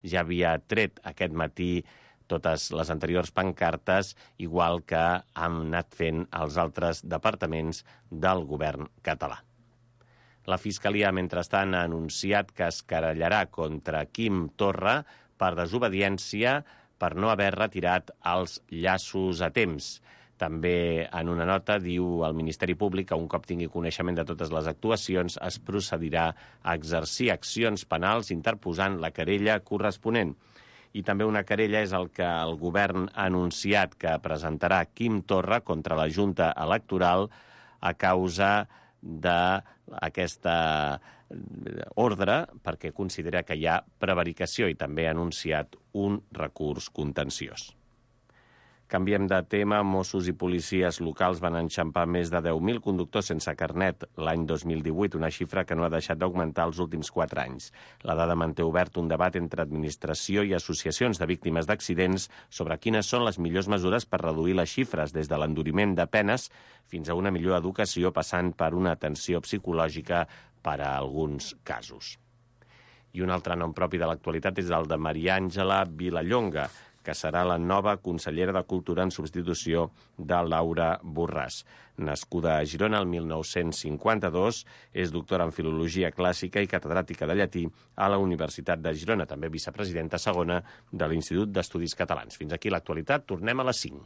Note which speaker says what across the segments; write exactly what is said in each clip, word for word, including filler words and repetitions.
Speaker 1: ja havia tret aquest matí totes les anteriors pancartes, igual que han anat fent els altres departaments del govern català. La Fiscalia, mentrestant, ha anunciat que es querellarà contra Quim Torra per desobediència per no haver retirat els llaços a temps. També en una nota diu el Ministeri Públic que un cop tingui coneixement de totes les actuacions es procedirà a exercir accions penals interposant la querella corresponent. I també una querella és el que el govern ha anunciat que presentarà Quim Torra contra la Junta Electoral a causa d'aquesta ordre perquè considera que hi ha prevaricació i també ha anunciat un recurs contenciós. Canviem de tema. Mossos i policies locals van enxampar més de deu mil conductors sense carnet l'any dos mil divuit, una xifra que no ha deixat d'augmentar els últims quatre anys. La dada manté obert un debat entre administració i associacions de víctimes d'accidents sobre quines són les millors mesures per reduir les xifres, des de l'enduriment de penes fins a una millor educació, passant per una atenció psicològica per a alguns casos. I un altre nom propi de l'actualitat és el de Maria Àngela Vilallonga, que serà la nova consellera de Cultura en substitució de Laura Borràs. Nascuda a Girona el mil nou-cents cinquanta-dos, és doctora en Filologia Clàssica i catedràtica de llatí a la Universitat de Girona, també vicepresidenta segona de l'Institut d'Estudis Catalans. Fins aquí l'actualitat, tornem a les cinc.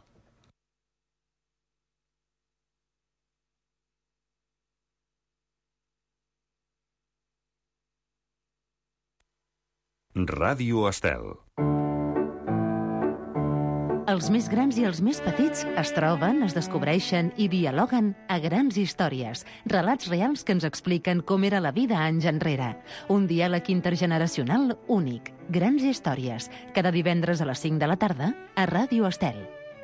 Speaker 2: Ràdio Estel.
Speaker 3: Els més grans i els més petits es troben, es descobreixen i dialoguen a Grans Històries, relats reals que ens expliquen com era la vida anys enrere. Un diàleg intergeneracional únic. Grans Històries, cada divendres a les cinc de la tarda a Ràdio Estel.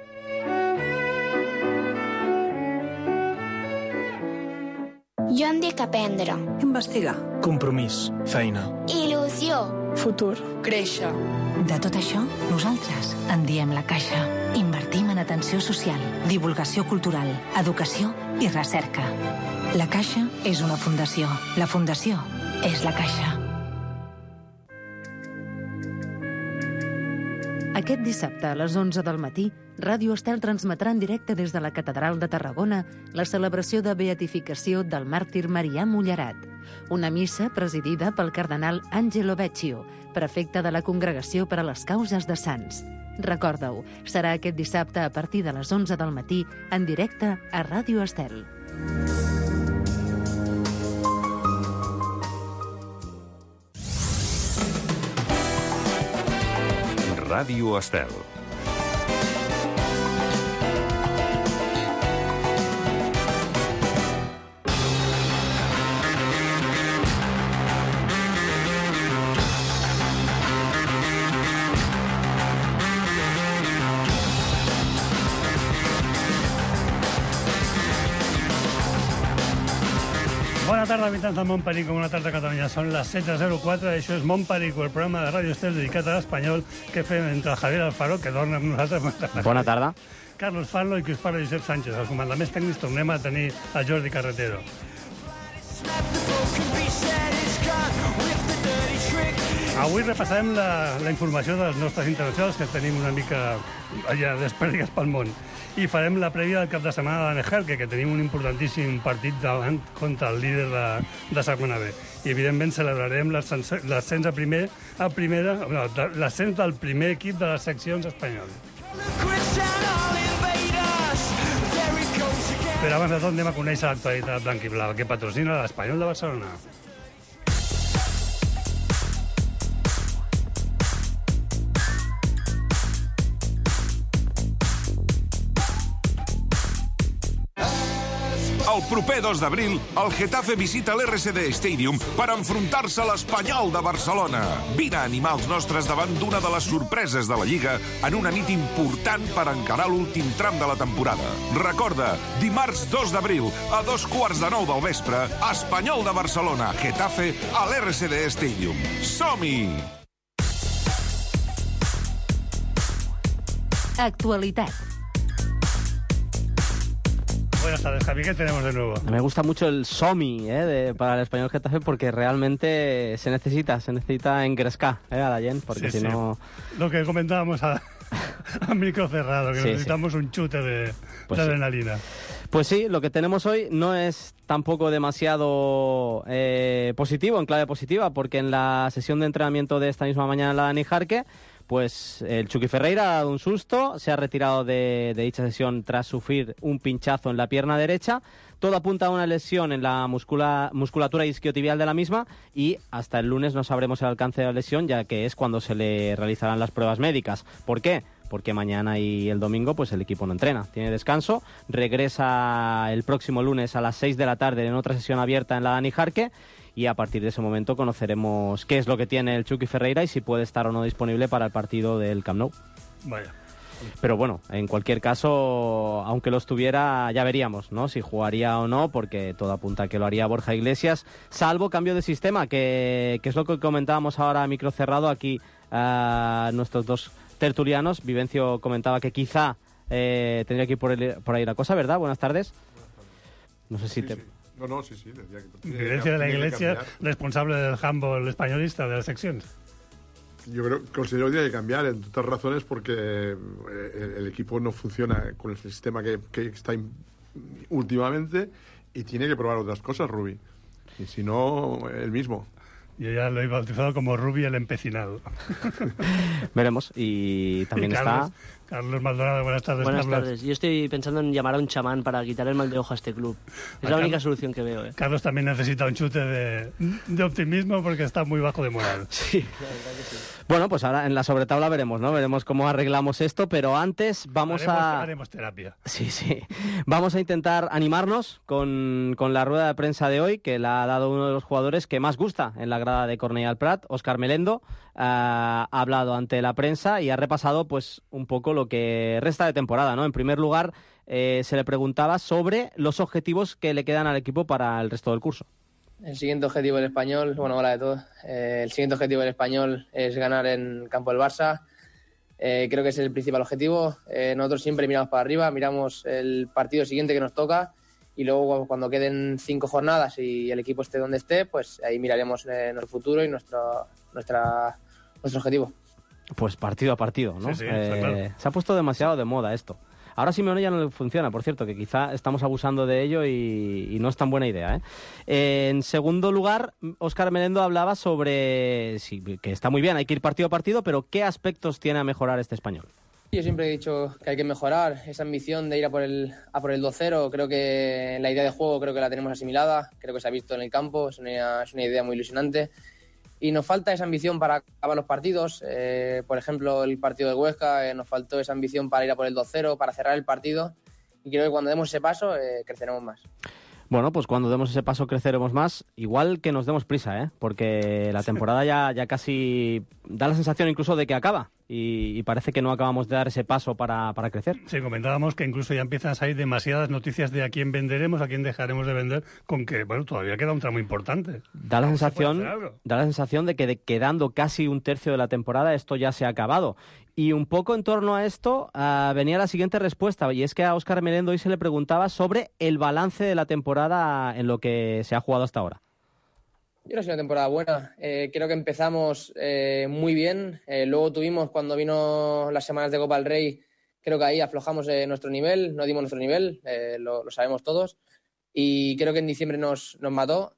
Speaker 4: Jo em dic aprendre.
Speaker 5: Investigar. Compromís. Feina.
Speaker 4: Il·lusió.
Speaker 5: Futur. Créixer.
Speaker 6: De tot això, nosaltres en diem La Caixa. Invertim en atenció social, divulgació cultural, educació i recerca. La Caixa és una fundació. La fundació és La Caixa.
Speaker 3: Aquest dissabte a les onze del matí, Ràdio Estel transmetrà en directe des de la Catedral de Tarragona la celebració de beatificació del màrtir Marià Mullerat, una missa presidida pel cardenal Angelo Vecchio, prefecte de la Congregació per a les Causes de Sants. Recorda-ho, serà aquest dissabte a partir de les onze del matí en directe a Ràdio Estel.
Speaker 2: Ràdio Estel.
Speaker 7: Bona tarda, habitants del Montperico, bona tarda a Catalunya. Són les setze zero quatre, això és Montperico, el programa de Ràdio Estel dedicat a l'espanyol que fem entre Javier Alfaro, que dorm amb nosaltres.
Speaker 8: Bona tarda.
Speaker 7: Carlos Farlo i qui us parla Josep Sánchez. Els comandaments tècnics tornem a tenir a Jordi Carretero. Avui repassarem la, la informació dels nostres internacionals, que tenim una mica allà despèrdiques pel món. I farem la prèvia del cap de setmana de l'Energelke, que tenim un importantíssim partit davant contra el líder de, de segona B. I, evidentment, celebrarem l'ascens a primer, a primera, no, l'ascens del primer equip de les seccions espanyoles. Però abans de tot anem a conèixer l'actualitat blanc i blau, que patrocina l'Espanyol de Barcelona.
Speaker 2: El proper dos d'abril, el Getafe visita l'R C D Stadium per enfrontar-se a l'Espanyol de Barcelona. Vine a animar els nostres davant d'una de les sorpreses de la Lliga en una nit important per encarar l'últim tram de la temporada. Recorda, dimarts dos d'abril, a dos quarts de nou del vespre, Espanyol de Barcelona, Getafe, a l'R C D Stadium. Som-hi!
Speaker 3: Actualitat.
Speaker 7: Buenas tardes, Javi, ¿qué tenemos de nuevo?
Speaker 8: Me gusta mucho el Somi ¿eh? de, para el Español Getafe porque realmente se necesita, se necesita engrescar ¿eh? a la gent, porque
Speaker 7: sí,
Speaker 8: si
Speaker 7: sí.
Speaker 8: no...
Speaker 7: Lo que comentábamos a, a micro cerrado, que
Speaker 8: sí,
Speaker 7: necesitamos
Speaker 8: sí.
Speaker 7: un chute de,
Speaker 8: pues
Speaker 7: de
Speaker 8: sí.
Speaker 7: adrenalina.
Speaker 8: Pues sí, lo que tenemos hoy no es tampoco demasiado eh, positivo, en clave positiva, porque en la sesión de entrenamiento de esta misma mañana en la Dani Jarque, pues el Chucky Ferreira ha dado un susto, se ha retirado de, de dicha sesión tras sufrir un pinchazo en la pierna derecha. Todo apunta a una lesión en la muscula, musculatura isquiotibial de la misma y hasta el lunes no sabremos el alcance de la lesión, ya que es cuando se le realizarán las pruebas médicas. ¿Por qué? Porque mañana y el domingo pues el equipo no entrena, tiene descanso, regresa el próximo lunes a las seis de la tarde en otra sesión abierta en la Dani Jarque y a partir de ese momento conoceremos qué es lo que tiene el Chucky Ferreira y si puede estar o no disponible para el partido del Camp Nou.
Speaker 7: Vaya.
Speaker 8: Pero bueno, en cualquier caso, aunque lo estuviera, ya veríamos, ¿no? Si jugaría o no, porque todo apunta a que lo haría Borja Iglesias, salvo cambio de sistema, que, que es lo que comentábamos ahora a micro cerrado aquí a uh, nuestros dos tertulianos. Vivencio comentaba que quizá eh, tendría que ir por, el, por ahí la cosa, ¿verdad? Buenas tardes. No sé si
Speaker 9: sí,
Speaker 8: te...
Speaker 9: Sí. No, no, sí, sí. Decía que
Speaker 7: Vivencia de la Iglesia, responsable del handball españolista de las secciones.
Speaker 9: Yo creo, considero que tiene que cambiar, entre otras razones, porque el, el equipo no funciona con el sistema que, que está in, últimamente y tiene que probar otras cosas, Rubi. Y si no, él mismo.
Speaker 7: Yo ya lo he bautizado como Rubi el empecinado.
Speaker 8: Veremos. Y también
Speaker 7: y Carlos,
Speaker 8: está...
Speaker 7: Carlos Maldonado, buenas tardes.
Speaker 10: Buenas
Speaker 7: Carlos.
Speaker 10: tardes. Yo estoy pensando en llamar a un chamán para quitar el mal de ojo a este club. Es
Speaker 7: a
Speaker 10: la
Speaker 7: Carlos,
Speaker 10: única solución que veo. ¿eh?
Speaker 7: Carlos también necesita un chute de, de optimismo porque está muy bajo de moral.
Speaker 8: Sí, la verdad que sí. Bueno, pues ahora en la sobretabla veremos, ¿no? Veremos cómo arreglamos esto, pero antes vamos
Speaker 7: haremos,
Speaker 8: a...
Speaker 7: Haremos terapia.
Speaker 8: Sí, sí. Vamos a intentar animarnos con, con la rueda de prensa de hoy, que la ha dado uno de los jugadores que más gusta en la grada de Cornellà al Prat, Óscar Melendo. Uh, ha hablado ante la prensa y ha repasado pues un poco lo que resta de temporada, ¿no? En primer lugar, eh, se le preguntaba sobre los objetivos que le quedan al equipo para el resto del curso.
Speaker 11: El siguiente objetivo del Español, bueno, hola de todo. Eh, el siguiente objetivo del Español es ganar en campo del Barça. Eh, creo que ese es el principal objetivo. Eh, nosotros siempre miramos para arriba, miramos el partido siguiente que nos toca y luego cuando queden cinco jornadas y el equipo esté donde esté, pues ahí miraremos eh, nuestro futuro y nuestro, nuestra, nuestro objetivo.
Speaker 8: Pues partido a partido, ¿no?
Speaker 7: Sí, sí,
Speaker 8: eh,
Speaker 7: claro.
Speaker 8: Se ha puesto demasiado de moda esto. Ahora Simeone ya no le funciona, por cierto, que quizá estamos abusando de ello y, y no es tan buena idea, ¿eh? Eh, en segundo lugar, Óscar Melendo hablaba sobre sí, que está muy bien, hay que ir partido a partido, pero ¿qué aspectos tiene a mejorar este Español?
Speaker 11: Yo siempre he dicho que hay que mejorar esa ambición de ir a por el, a por el dos cero. Creo que la idea de juego creo que la tenemos asimilada, creo que se ha visto en el campo, es una, es una idea muy ilusionante. Y nos falta esa ambición para acabar los partidos. Eh, por ejemplo, el partido de Huesca, eh, nos faltó esa ambición para ir a por el dos cero, para cerrar el partido. Y creo que cuando demos ese paso, eh, creceremos más.
Speaker 8: Bueno, pues cuando demos ese paso creceremos más. Igual que nos demos prisa, ¿eh? Porque la temporada ya, ya casi da la sensación incluso de que acaba. Y, y parece que no acabamos de dar ese paso para, para crecer.
Speaker 7: Sí, comentábamos que incluso ya empiezan a salir demasiadas noticias de a quién venderemos, a quién dejaremos de vender, con que, bueno, todavía queda un tramo importante.
Speaker 8: Da la sensación, da la sensación de que de, quedando casi un tercio de la temporada esto ya se ha acabado. Y un poco en torno a esto uh, venía la siguiente respuesta, y es que a Óscar Melendo hoy se le preguntaba sobre el balance de la temporada en lo que se ha jugado hasta ahora.
Speaker 11: Yo creo que ha sido una temporada buena. Eh, creo que empezamos eh, muy bien. Eh, luego tuvimos, cuando vino las semanas de Copa del Rey, creo que ahí aflojamos eh, nuestro nivel, no dimos nuestro nivel, eh, lo, lo sabemos todos. Y creo que en diciembre nos, nos mató.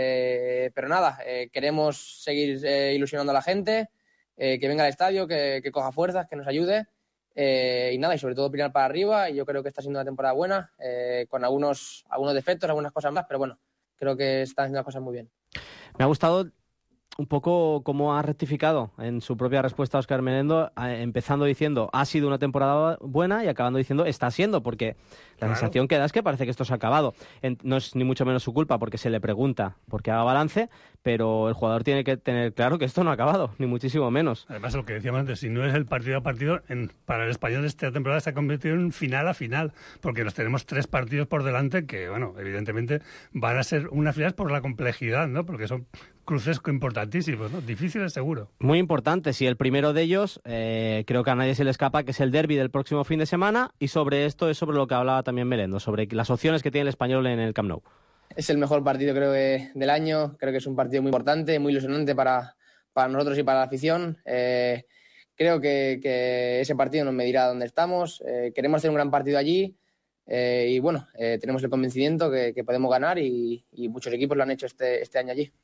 Speaker 11: Eh, pero nada, eh, queremos seguir eh, ilusionando a la gente, eh, que venga al estadio, que, que coja fuerzas, que nos ayude. Eh, y nada, y sobre todo opinar para arriba. Y yo creo que está siendo una temporada buena, eh, con algunos, algunos defectos, algunas cosas más, pero bueno, creo que están haciendo las cosas muy bien.
Speaker 8: Me ha gustado un poco cómo ha rectificado en su propia respuesta a Óscar Melendo, empezando diciendo ha sido una temporada buena y acabando diciendo está siendo, porque la claro. sensación que da es que parece que esto se ha acabado. No es ni mucho menos su culpa porque se le pregunta por qué haga balance, pero el jugador tiene que tener claro que esto no ha acabado, ni muchísimo menos.
Speaker 7: Además, lo que decíamos antes, si no es el partido a partido, en, para el Español esta temporada se ha convertido en un final a final, porque nos tenemos tres partidos por delante que, bueno, evidentemente van a ser unas finales por la complejidad, ¿no? Porque son cruces importantísimos, ¿no? Difíciles seguro.
Speaker 8: Muy importantes, y el primero de ellos, eh, creo que a nadie se le escapa, que es el derbi del próximo fin de semana, y sobre esto es sobre lo que hablaba también Melendo, sobre las opciones que tiene el Español en el Camp Nou.
Speaker 11: Es el mejor partido, creo, que, del año. Creo que es un partido muy importante, muy ilusionante para, para nosotros y para la afición. Eh, creo que, que ese partido nos medirá dónde estamos. Eh, queremos hacer un gran partido allí. Eh, y bueno, eh, tenemos el convencimiento que, que podemos ganar y, y muchos equipos lo han hecho este, este año allí.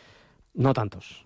Speaker 8: No tantos.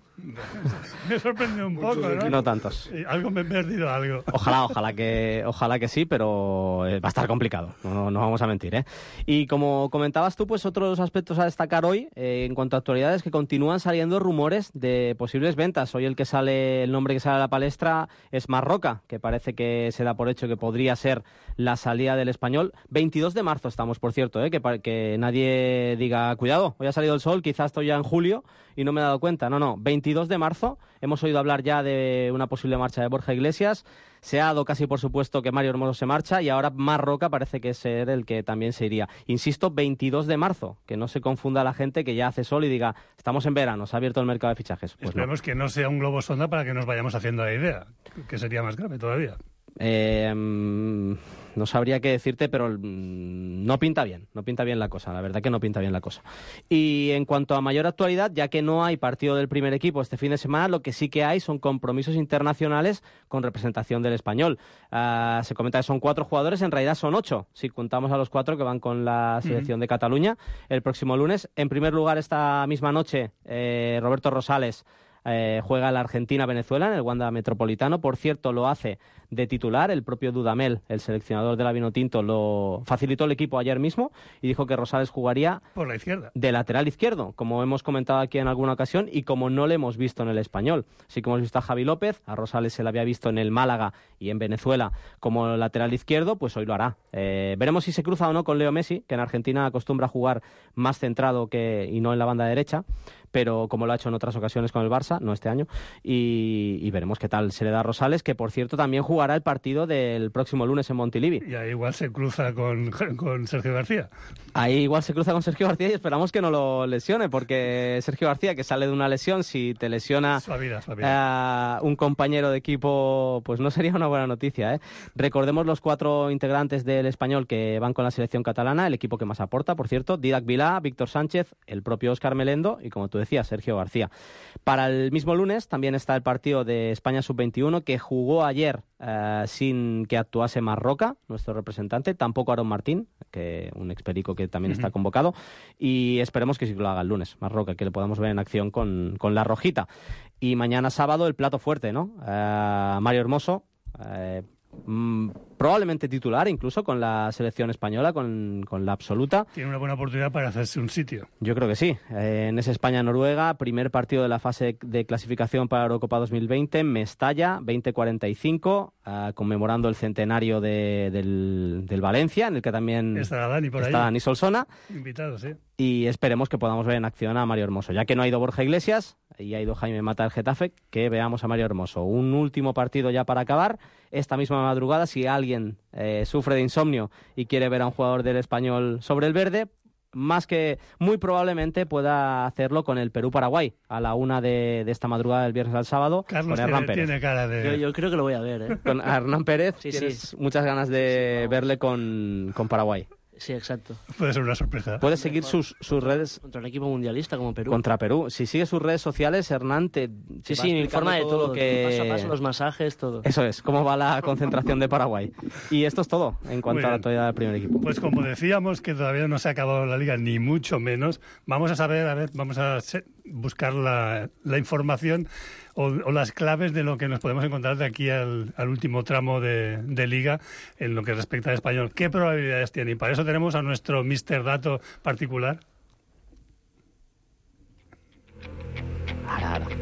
Speaker 7: Me sorprende un poco, ¿no?
Speaker 8: No tantos.
Speaker 7: Sí, algo me he perdido, algo.
Speaker 8: Ojalá, ojalá que, ojalá que sí, pero va a estar complicado, no, no vamos a mentir, ¿eh? Y como comentabas tú, pues otros aspectos a destacar hoy, eh, en cuanto a actualidades, que continúan saliendo rumores de posibles ventas. Hoy el que sale, el nombre que sale a la palestra es Marroca, que parece que se da por hecho que podría ser la salida del Español. veintidós de marzo estamos, por cierto, ¿eh? que, que nadie diga, cuidado, hoy ha salido el sol, quizás estoy ya en julio y no me he dado cuenta. No, no, veintidós de marzo, hemos oído hablar ya de una posible marcha de Borja Iglesias, se ha dado casi por supuesto que Mario Hermoso se marcha y ahora Marroca parece que es ser el que también se iría. Insisto, veintidós de marzo, que no se confunda la gente que ya hace sol y diga, estamos en verano, se ha abierto el mercado de fichajes. Pues
Speaker 7: esperemos no. que no sea un globo sonda para que nos vayamos haciendo la idea, que sería más grave todavía.
Speaker 8: Eh, no sabría qué decirte, pero no pinta bien, no pinta bien la cosa, la verdad que no pinta bien la cosa. Y en cuanto a mayor actualidad, ya que no hay partido del primer equipo este fin de semana, lo que sí que hay son compromisos internacionales con representación del Español. Uh, se comenta que son cuatro jugadores, en realidad son ocho, si contamos a los cuatro que van con la selección uh-huh. de Cataluña el próximo lunes. En primer lugar, esta misma noche, eh, Roberto Rosales Eh, juega la Argentina-Venezuela en el Wanda Metropolitano. Por cierto, lo hace de titular. El propio Dudamel, el seleccionador de la Vinotinto, lo facilitó el equipo ayer mismo y dijo que Rosales jugaría
Speaker 7: por la izquierda,
Speaker 8: de lateral izquierdo, como hemos comentado aquí en alguna ocasión y como no le hemos visto en el Español. Sí que hemos visto a Javi López, a Rosales se le había visto en el Málaga y en Venezuela como lateral izquierdo, pues hoy lo hará. Eh, veremos si se cruza o no con Leo Messi, que en Argentina acostumbra a jugar más centrado que y no en la banda derecha, pero como lo ha hecho en otras ocasiones con el Barça, no este año, y, y veremos qué tal se le da a Rosales, que por cierto también jugará el partido del próximo lunes en Montilivi.
Speaker 7: Y ahí igual se cruza con, con Sergio García.
Speaker 8: Ahí igual se cruza con Sergio García y esperamos que no lo lesione, porque Sergio García, que sale de una lesión, si te lesiona
Speaker 7: suavidad, suavidad.
Speaker 8: Uh, un compañero de equipo, pues no sería una buena noticia, ¿eh? Recordemos los cuatro integrantes del Español que van con la selección catalana, el equipo que más aporta, por cierto: Didac Vilá, Víctor Sánchez, el propio Óscar Melendo y, como tú decía, Sergio García. Para el mismo lunes también está el partido de España sub veintiuno, que jugó ayer uh, sin que actuase Marroca, nuestro representante, tampoco Aaron Martín, que un experico que también uh-huh. está convocado, y esperemos que sí lo haga el lunes Marroca, que le podamos ver en acción con, con la rojita. Y mañana sábado el plato fuerte, ¿no? Uh, Mario Hermoso, uh, Mm, probablemente titular incluso con la selección española, con, con la absoluta.
Speaker 7: Tiene una buena oportunidad para hacerse un sitio.
Speaker 8: Yo creo que sí. Eh, en ese España-Noruega, primer partido de la fase de clasificación para Eurocopa dos mil veinte en Mestalla, veinte cuarenta y cinco, uh, conmemorando el centenario de, del, del Valencia, en el que también
Speaker 7: está Dani por
Speaker 8: está
Speaker 7: ahí.
Speaker 8: Dani Solsona.
Speaker 7: Invitado, sí.
Speaker 8: Y esperemos que podamos ver en acción a Mario Hermoso, ya que no ha ido Borja Iglesias y ha ido Jaime Mata del Getafe, que veamos a Mario Hermoso. Un último partido ya para acabar. Esta misma madrugada, si alguien eh, sufre de insomnio y quiere ver a un jugador del Español sobre el verde, más que muy probablemente pueda hacerlo con el Perú-Paraguay a la una de, de esta madrugada del viernes al sábado.
Speaker 7: Carlos
Speaker 8: con Hernán
Speaker 7: tiene,
Speaker 8: Pérez.
Speaker 7: tiene cara de...
Speaker 10: Yo, yo creo que lo voy a ver, ¿eh?
Speaker 8: Con Hernán Pérez
Speaker 10: sí,
Speaker 8: tienes
Speaker 10: sí.
Speaker 8: muchas ganas de
Speaker 10: sí, sí,
Speaker 8: verle con, con Paraguay.
Speaker 10: Sí, exacto.
Speaker 7: Puede ser una sorpresa.
Speaker 8: Puedes seguir sus, sus redes...
Speaker 10: Contra el equipo mundialista como Perú.
Speaker 8: Contra Perú. Si sigues sus redes sociales, Hernán te...
Speaker 10: Sí, sí, me informa de todo.
Speaker 8: Que...
Speaker 10: Paso a paso, los masajes, todo.
Speaker 8: Eso es, cómo va la concentración de Paraguay. Y esto es todo en cuanto a la actualidad del primer equipo.
Speaker 7: Pues como decíamos que todavía no se ha acabado la liga, ni mucho menos, vamos a saber, a ver, vamos a buscar la, la información o, o las claves de lo que nos podemos encontrar de aquí al, al último tramo de, de liga en lo que respecta al Español. ¿Qué probabilidades tiene? Y para eso tenemos a nuestro mister Dato particular.
Speaker 8: Ara, ara.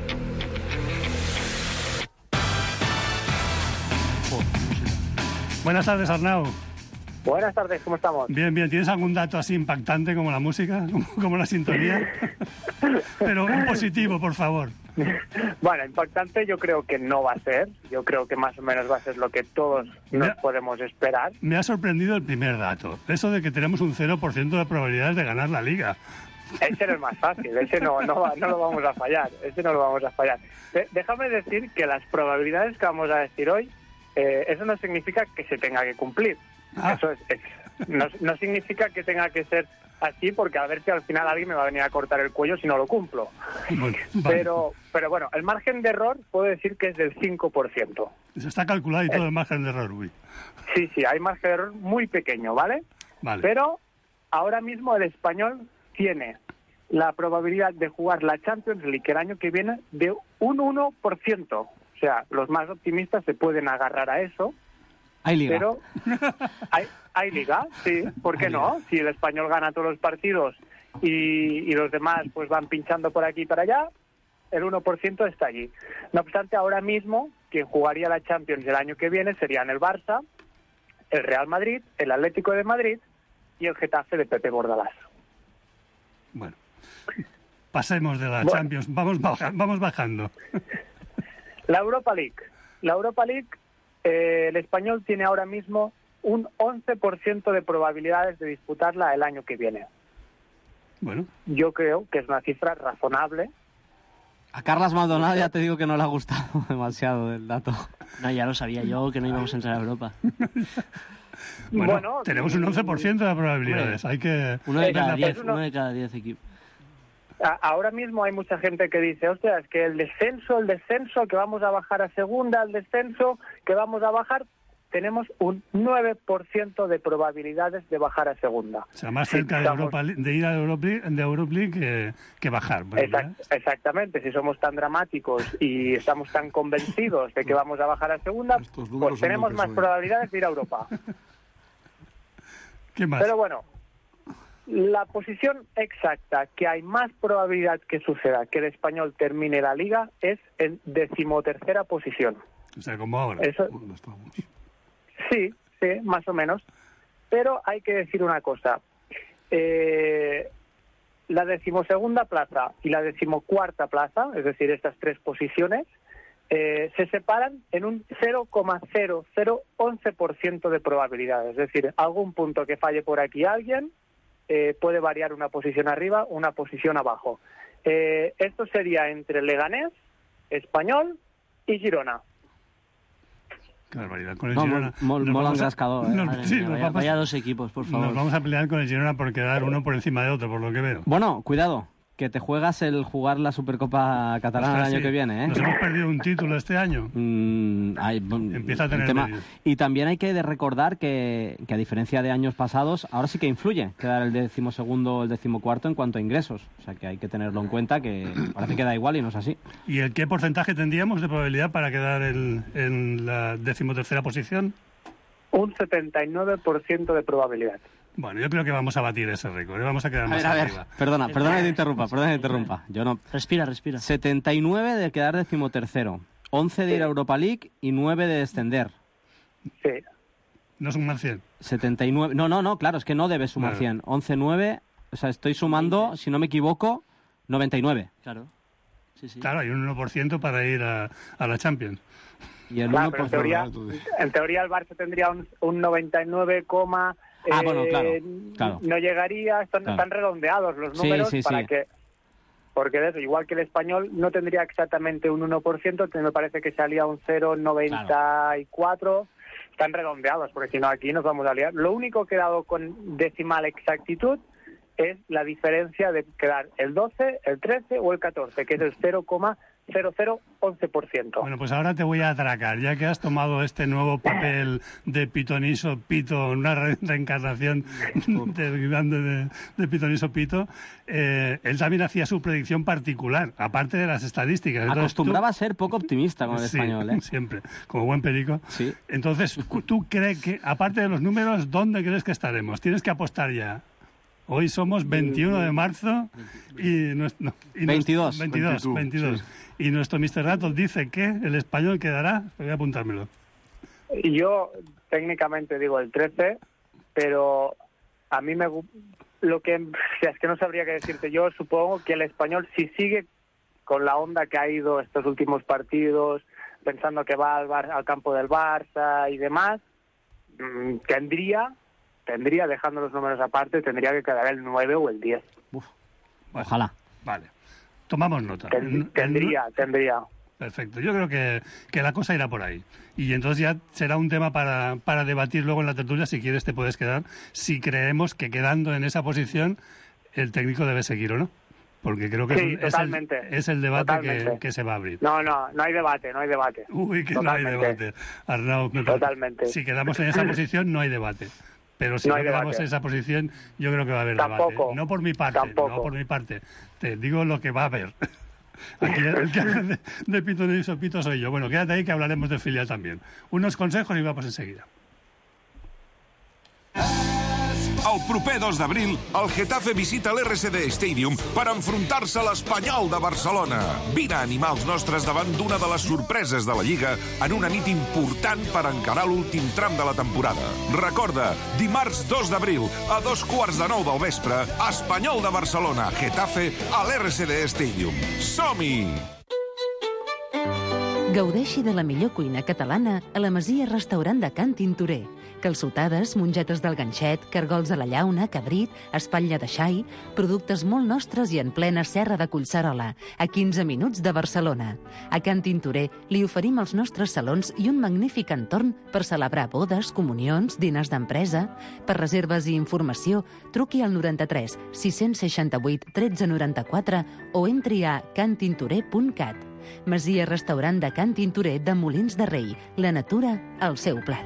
Speaker 7: Buenas tardes, Arnau.
Speaker 12: Buenas tardes, ¿cómo estamos?
Speaker 7: Bien, bien. ¿Tienes algún dato así impactante como la música, como, como la sintonía? Pero un positivo, por favor.
Speaker 12: Bueno, impactante yo creo que no va a ser. Yo creo que más o menos va a ser lo que todos nos ha, podemos esperar.
Speaker 7: Me ha sorprendido el primer dato. Eso de que tenemos un cero por ciento de probabilidades de ganar la liga.
Speaker 12: Ese era el más fácil, ese no, no, no lo vamos a fallar, ese no lo vamos a fallar. De, déjame decir que las probabilidades que vamos a decir hoy, eh, eso no significa que se tenga que cumplir. Ah. Eso es, es no, no significa que tenga que ser así, porque a ver si al final alguien me va a venir a cortar el cuello si no lo cumplo. Bueno, vale. Pero, pero bueno, el margen de error puedo decir que es del cinco por ciento.
Speaker 7: Eso está calculado y todo el margen de error, uy.
Speaker 12: Sí, sí, hay margen de error muy pequeño, ¿vale? Vale. Pero ahora mismo el Español tiene la probabilidad de jugar la Champions League el año que viene de un uno por ciento. O sea, los más optimistas se pueden agarrar a eso.
Speaker 8: Hay liga.
Speaker 12: Pero hay, hay liga, sí. ¿Por qué hay no? Liga. Si el Español gana todos los partidos y, y los demás pues van pinchando por aquí y para allá, el uno por ciento está allí. No obstante, ahora mismo, quien jugaría la Champions el año que viene serían el Barça, el Real Madrid, el Atlético de Madrid y el Getafe de Pepe Bordalás.
Speaker 7: Bueno, pasemos de la bueno. Champions, vamos, baja, vamos bajando.
Speaker 12: La Europa League. La Europa League, eh, el Español tiene ahora mismo un once por ciento de probabilidades de disputarla el año que viene.
Speaker 7: Bueno.
Speaker 12: Yo creo que es una cifra razonable.
Speaker 8: A Carlas Maldonado ya te digo que no le ha gustado demasiado el dato.
Speaker 10: No, ya lo sabía yo, que no íbamos a entrar a Europa.
Speaker 7: Bueno, bueno, tenemos un once por ciento de probabilidades. Hay que...
Speaker 10: Uno de cada diez, uno de cada diez equipos.
Speaker 12: Ahora mismo hay mucha gente que dice, hostia, es que el descenso, el descenso, que vamos a bajar a segunda, el descenso, que vamos a bajar... Tenemos un nueve por ciento de probabilidades de bajar a segunda.
Speaker 7: O sea, más cerca si de, Europa, de ir a Europa League, de Europa League que, que bajar.
Speaker 12: Exact, exactamente. Si somos tan dramáticos y estamos tan convencidos de que vamos a bajar a segunda, pues tenemos más probabilidades de ir a Europa.
Speaker 7: ¿Qué más?
Speaker 12: Pero bueno, la posición exacta que hay más probabilidad que suceda que el Español termine la Liga es en decimotercera posición.
Speaker 7: O sea, como ahora.
Speaker 12: Eso...
Speaker 7: No estamos.
Speaker 12: Sí, sí, más o menos. Pero hay que decir una cosa. Eh, la decimosegunda plaza y la decimocuarta plaza, es decir, estas tres posiciones, eh, se separan en un cero coma cero cero once por ciento de probabilidades. Es decir, algún punto que falle por aquí alguien eh, puede variar una posición arriba, una posición abajo. Eh, esto sería entre Leganés, Español y Girona.
Speaker 7: Qué barbaridad. Con el
Speaker 8: no,
Speaker 7: Girona.
Speaker 8: Mol, mol
Speaker 7: vamos
Speaker 8: a, eh.
Speaker 7: no, sí,
Speaker 10: mía, vaya, vaya dos equipos, por favor.
Speaker 7: Nos vamos a pelear con el Girona por quedar uno por encima de otro, por lo que veo.
Speaker 8: Bueno, cuidado, que te juegas el jugar la Supercopa Catalana Ostras, el año
Speaker 7: sí.
Speaker 8: que viene, ¿eh?
Speaker 7: Nos hemos perdido un título este año.
Speaker 8: Mm, hay,
Speaker 7: Empieza a tener
Speaker 8: tema. Y también hay que de recordar que, que a diferencia de años pasados, ahora sí que influye quedar el decimosegundo o el decimocuarto en cuanto a ingresos. O sea que hay que tenerlo en cuenta, que parece que da igual y no es así.
Speaker 7: ¿Y el qué porcentaje tendríamos de probabilidad para quedar el, en la decimotercera posición?
Speaker 12: Un setenta y nueve por ciento de probabilidad.
Speaker 7: Bueno, yo creo que vamos a batir ese récord, vamos a quedar
Speaker 8: a
Speaker 7: más
Speaker 8: ver, a
Speaker 7: arriba.
Speaker 8: Ver, perdona, perdona que te interrumpa, perdona que te interrumpa. Yo no...
Speaker 10: Respira, respira.
Speaker 8: setenta y nueve de quedar decimotercero, once de ir a Europa League y nueve de descender.
Speaker 12: Sí.
Speaker 7: ¿No suman cien?
Speaker 8: setenta y nueve, no, no, no, claro, es que no debes sumar claro. cien. once, nueve, o sea, estoy sumando, si no me equivoco, noventa y nueve.
Speaker 10: Claro. Sí, sí.
Speaker 7: Claro, hay un uno por ciento para ir a, a la Champions.
Speaker 8: Y el
Speaker 12: claro,
Speaker 8: uno por ciento...
Speaker 12: pero en, teoría, en teoría el Barça tendría un, un noventa y nueve,
Speaker 8: Ah, bueno, claro, claro.
Speaker 12: No llegaría, están,
Speaker 8: claro.
Speaker 12: están redondeados los números
Speaker 8: sí, sí,
Speaker 12: para
Speaker 8: sí.
Speaker 12: que... Porque de eso, igual que el español, no tendría exactamente un uno por ciento, me parece que salía un cero coma noventa y cuatro. Claro. Están redondeados, porque si no aquí nos vamos a liar. Lo único que he dado con decimal exactitud es la diferencia de quedar el doce, el trece o el catorce, que es el cero coma cero cero once por ciento.
Speaker 7: Bueno, pues ahora te voy a atracar, ya que has tomado este nuevo papel de Pitoniso Pito, una re reencarnación de, de, de Pitoniso Pito. Eh, él también hacía su predicción particular, aparte de las estadísticas.
Speaker 8: Entonces, acostumbraba tú... a ser poco optimista con el
Speaker 7: sí,
Speaker 8: español, ¿eh?
Speaker 7: Siempre, como buen perico.
Speaker 8: Sí.
Speaker 7: Entonces, ¿tú crees que, aparte de los números, dónde crees que estaremos? Tienes que apostar ya. Hoy somos veintiuno de marzo y... Nuestro, y
Speaker 8: veintidós.
Speaker 7: veintidós, veintidós. Sí. Y nuestro mister Rattle dice que el español quedará... Voy a apuntármelo.
Speaker 12: Yo técnicamente digo el trece, pero a mí me... Lo que... Es que no sabría qué decirte. Yo supongo que el español, si sigue con la onda que ha ido estos últimos partidos, pensando que va al, bar, al campo del Barça y demás, tendría... tendría, dejando los números aparte, tendría que quedar el nueve o el diez.
Speaker 8: Uf.
Speaker 7: Bueno,
Speaker 8: Ojalá.
Speaker 7: Vale. Tomamos nota.
Speaker 12: Ten- tendría, tendría.
Speaker 7: Perfecto. Yo creo que, que la cosa irá por ahí. Y entonces ya será un tema para, para debatir luego en la tertulia. Si quieres te puedes quedar. Si creemos que quedando en esa posición el técnico debe seguir o no. Porque creo que
Speaker 12: Sí,
Speaker 7: es, un- es, el,
Speaker 12: totalmente.
Speaker 7: es el debate que,
Speaker 12: Totalmente.
Speaker 7: que se va a abrir.
Speaker 12: No, no, no hay debate, no hay debate.
Speaker 7: Uy, que
Speaker 12: Totalmente.
Speaker 7: no hay debate. Arnau, me parece-
Speaker 12: Totalmente.
Speaker 7: Si quedamos en esa posición no hay debate. Pero si
Speaker 12: No
Speaker 7: no,
Speaker 12: hay
Speaker 7: quedamos
Speaker 12: debate.
Speaker 7: en esa posición, yo creo que va a haber
Speaker 12: Tampoco.
Speaker 7: debate. No por mi parte,
Speaker 12: Tampoco.
Speaker 7: no por mi parte. Te digo lo que va a haber. Aquí el que habla de, de pito y sopito soy yo. Bueno, quédate ahí que hablaremos del filial también. Unos consejos y vamos enseguida.
Speaker 2: El proper dos d'abril, el Getafe visita l'R C D Stadium per enfrontar-se a l'Espanyol de Barcelona. Vine a animar els nostres davant d'una de les sorpreses de la Lliga en una nit important per encarar l'últim tram de la temporada. Recorda, dimarts dos d'abril, a dos quarts de nou del vespre, Espanyol de Barcelona, Getafe, a l'R C D Stadium. Som-hi!
Speaker 3: Gaudeixi de la millor cuina catalana a la Masia Restaurant de Can Tintorer. Calçotades, mongetes del ganxet, cargols de la llauna, cabrit, espatlla de xai, productes molt nostres i en plena serra de Collserola, a quinze minuts de Barcelona. A Can Tintorer li oferim els nostres salons i un magnífic entorn per celebrar bodes, comunions, dinars d'empresa. Per reserves i informació, truqui al noranta-tres sis seixanta-vuit tretze noranta-quatre o entri a cantintorer punt cat. Masia Restaurant de Can Tintorer de Molins de Rei. La natura al seu plat.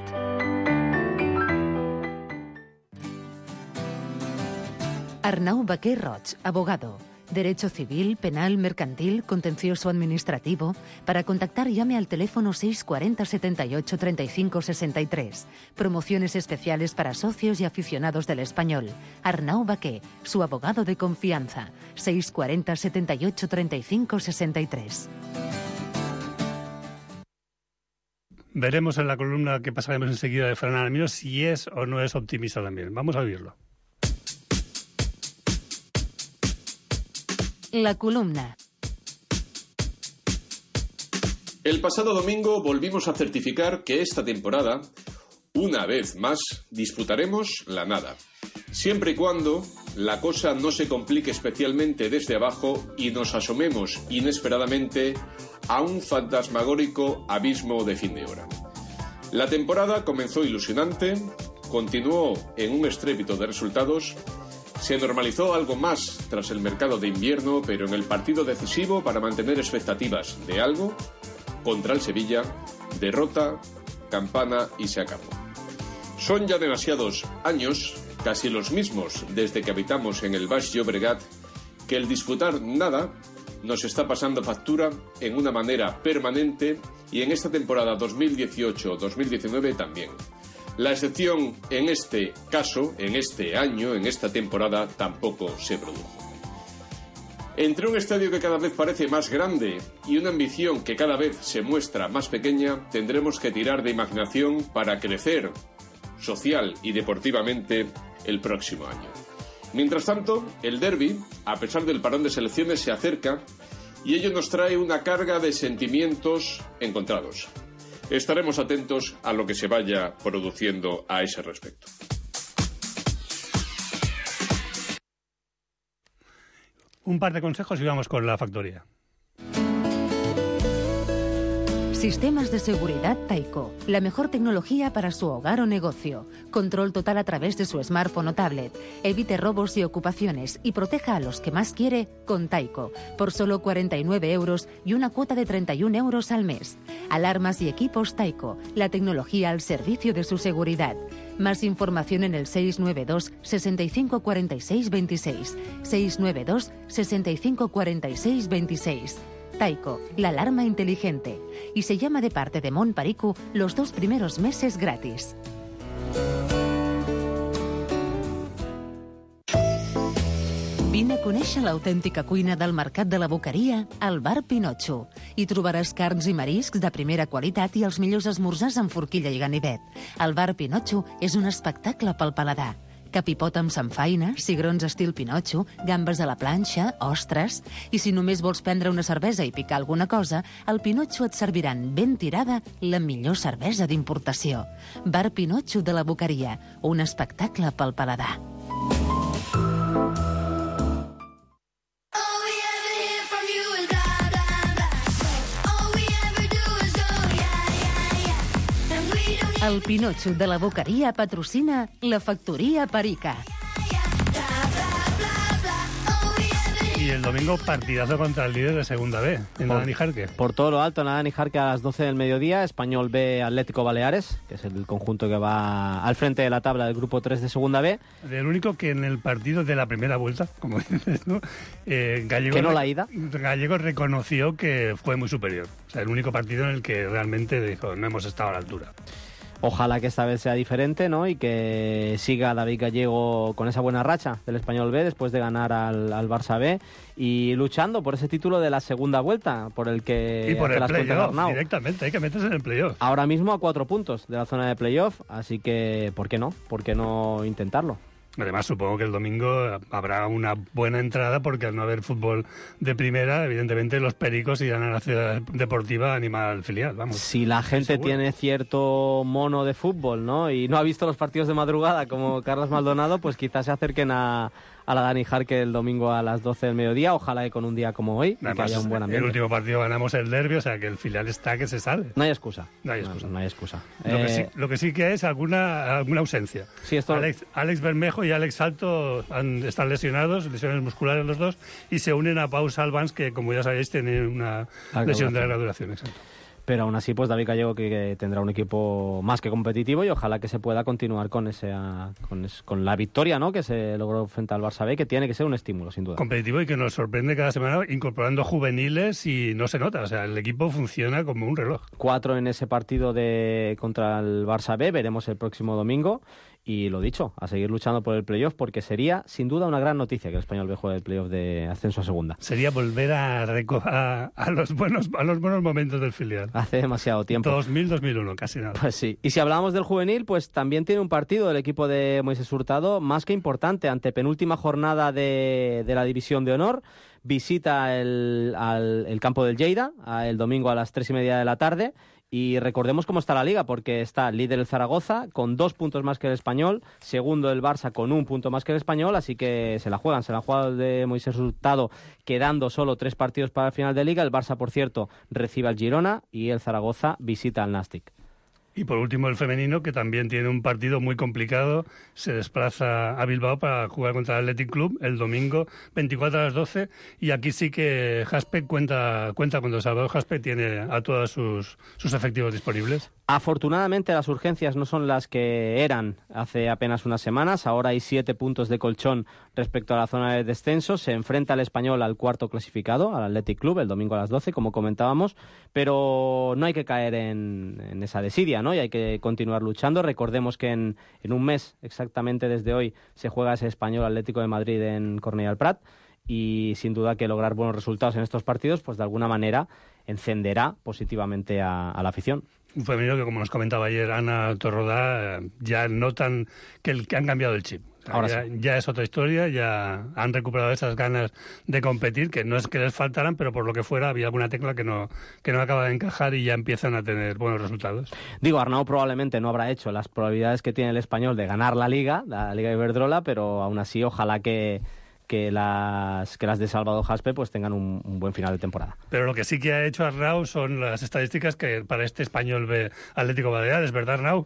Speaker 3: Arnau Baquer Roig, abogado. Derecho civil, penal, mercantil, contencioso administrativo. Para contactar llame al teléfono seis cuarenta setenta y ocho treinta y cinco sesenta y tres. Promociones especiales para socios y aficionados del español. Arnau Baquer, su abogado de confianza. seis cuarenta setenta y ocho treinta y cinco sesenta y tres.
Speaker 7: Veremos en la columna que pasaremos enseguida de Fran Almiro si es o no es optimista también. Vamos a oírlo.
Speaker 3: La columna.
Speaker 13: El pasado domingo volvimos a certificar que esta temporada, una vez más, disputaremos la nada. Siempre y cuando la cosa no se complique especialmente desde abajo y nos asomemos inesperadamente a un fantasmagórico abismo de fin de hora. La temporada comenzó ilusionante, continuó en un estrépito de resultados. Se normalizó algo más tras el mercado de invierno, pero en el partido decisivo para mantener expectativas de algo, contra el Sevilla, derrota, campana y se acabó. Son ya demasiados años, casi los mismos desde que habitamos en el Baix Llobregat, que el disputar nada nos está pasando factura en una manera permanente y en esta temporada dos mil dieciocho dos mil diecinueve también. La excepción en este caso, en este año, en esta temporada, tampoco se produjo. Entre un estadio que cada vez parece más grande y una ambición que cada vez se muestra más pequeña, tendremos que tirar de imaginación para crecer social y deportivamente el próximo año. Mientras tanto, el derbi, a pesar del parón de selecciones, se acerca y ello nos trae una carga de sentimientos encontrados. Estaremos atentos a lo que se vaya produciendo a ese respecto.
Speaker 7: Un par de consejos y vamos con la factoría.
Speaker 3: Sistemas de seguridad Taiko. La mejor tecnología para su hogar o negocio. Control total a través de su smartphone o tablet. Evite robos y ocupaciones y proteja a los que más quiere con Taiko. Por solo cuarenta y nueve euros y una cuota de treinta y un euros al mes. Alarmas y equipos Taiko. La tecnología al servicio de su seguridad. Más información en el seis nueve dos sesenta y cinco cuarenta y seis veintiséis. seis nueve dos sesenta y cinco cuarenta y seis veintiséis. Taiko, la alarma inteligente. Y se llama de parte de Mon Paricu los dos primeros meses gratis. Vine a conèixer l'autèntica cuina del Mercat de la Boqueria al Bar Pinotxo. Hi trobaràs carns i mariscs de primera qualitat i els millors esmorzars amb forquilla i ganivet. El Bar Pinotxo és un espectacle pel paladar. Capipot amb samfaina, cigrons estil Pinotxo, gambes a la planxa, ostres... I si només vols prendre una cervesa i picar alguna cosa, al Pinotxo et serviran ben tirada la millor cervesa d'importació. Bar Pinotxo de la Boqueria, un espectacle pel paladar. El Pinotxo de la Boqueria patrocina la Factoria Perica.
Speaker 7: Y el domingo partidazo contra el líder de Segunda B, en la Dani Jarque.
Speaker 8: Por todo lo alto, en la Dani Jarque a las doce del mediodía, Español B Atlético Baleares, que es el conjunto que va al frente de la tabla del grupo tres de Segunda B.
Speaker 7: El único que en el partido de la primera vuelta, como dices, ¿no? Eh, Gallego,
Speaker 8: que no la ida.
Speaker 7: Gallego reconoció que fue muy superior. O sea, el único partido en el que realmente dijo, no hemos estado a la altura.
Speaker 8: Ojalá que esta vez sea diferente, ¿no? Y que siga David Gallego con esa buena racha del Español B después de ganar al, al Barça B y luchando por ese título de la segunda vuelta, por el que
Speaker 7: y por
Speaker 8: hace
Speaker 7: el
Speaker 8: las cuentas
Speaker 7: playoff,
Speaker 8: Arnau.
Speaker 7: Directamente, hay que meterse en el playoff.
Speaker 8: Ahora mismo a cuatro puntos de la zona de playoff, así que ¿por qué no? ¿Por qué no intentarlo?
Speaker 7: Además, supongo que el domingo habrá una buena entrada porque al no haber fútbol de primera, evidentemente los pericos irán a la ciudad deportiva a animar al filial. Vamos.
Speaker 8: Si la gente tiene cierto mono de fútbol, ¿no? Y no ha visto los partidos de madrugada como Carlos Maldonado, pues quizás se acerquen a, a la Dani Jarque el domingo a las doce del mediodía. Ojalá que con un día como hoy,
Speaker 7: Además,
Speaker 8: que haya un buen ambiente.
Speaker 7: El último partido ganamos el derbi, o sea que el filial está que se sale.
Speaker 8: No hay excusa.
Speaker 7: No hay excusa.
Speaker 8: No, no hay excusa.
Speaker 7: Lo,
Speaker 8: eh...
Speaker 7: que sí, lo que sí que es alguna, alguna ausencia.
Speaker 8: Sí, esto...
Speaker 7: Alex, Alex Bermejo y Alex Salto han, están lesionados, lesiones musculares los dos, y se unen a Pau Salvans, que como ya sabéis tiene una
Speaker 8: la
Speaker 7: lesión de larga duración. Exacto.
Speaker 8: Pero aún así, pues David Gallego que, que tendrá un equipo más que competitivo y ojalá que se pueda continuar con ese con, es, con la victoria, ¿no?, que se logró frente al Barça B, que tiene que ser un estímulo, sin duda.
Speaker 7: Competitivo y que nos sorprende cada semana incorporando juveniles y no se nota. O sea, el equipo funciona como un reloj.
Speaker 8: Cuatro en ese partido de contra el Barça B, veremos el próximo domingo. Y lo dicho, a seguir luchando por el playoff porque sería sin duda una gran noticia que el Español B juegue el playoff de ascenso a segunda.
Speaker 7: Sería volver a, a, a, los buenos, a los buenos momentos del filial.
Speaker 8: Hace demasiado tiempo.
Speaker 7: dos mil, dos mil uno, casi nada.
Speaker 8: Pues sí. Y si hablamos del juvenil, pues también tiene un partido el equipo de Moisés Hurtado más que importante. Ante penúltima jornada de, de la División de Honor, visita el, al, el campo del Lleida el domingo a las tres y media de la tarde. Y recordemos cómo está la Liga, porque está líder el Zaragoza con dos puntos más que el Español, segundo el Barça con un punto más que el Español, así que se la juegan, se la juega de Moisés Hurtado, quedando solo tres partidos para el final de Liga. El Barça, por cierto, recibe al Girona y el Zaragoza visita al Nàstic.
Speaker 7: Y por último el femenino, que también tiene un partido muy complicado, se desplaza a Bilbao para jugar contra el Athletic Club el domingo veinticuatro a las doce, y aquí sí que Jaspe cuenta, cuenta cuando Salvador Jaspe tiene a todos sus, sus efectivos disponibles.
Speaker 8: Afortunadamente las urgencias no son las que eran hace apenas unas semanas. Ahora hay siete puntos de colchón respecto a la zona de descenso. Se enfrenta el Español al cuarto clasificado, al Athletic Club, el domingo a las doce, como comentábamos. Pero no hay que caer en, en esa desidia, ¿no? Y hay que continuar luchando. Recordemos que en, en un mes, exactamente desde hoy, se juega ese Español Atlético de Madrid en Cornellà del Prat. Y sin duda que lograr buenos resultados en estos partidos, pues de alguna manera encenderá positivamente a, a la afición.
Speaker 7: Un femenino que, como nos comentaba ayer Ana Torrodá, ya notan que, el, que han cambiado el chip. O sea,
Speaker 8: Ahora
Speaker 7: ya,
Speaker 8: sí.
Speaker 7: ya es otra historia, ya han recuperado esas ganas de competir, que no es que les faltaran, pero por lo que fuera había alguna tecla que no, que no acaba de encajar y ya empiezan a tener buenos resultados.
Speaker 8: Digo, Arnau probablemente no habrá hecho las probabilidades que tiene el Español de ganar la Liga, la Liga Iberdrola, pero aún así ojalá que... que las que las de Salvador Jaspe pues tengan un, un buen final de temporada.
Speaker 7: Pero lo que sí que ha hecho Arnau son las estadísticas que para este Español B Atlético Baleares, ¿verdad, Arnau?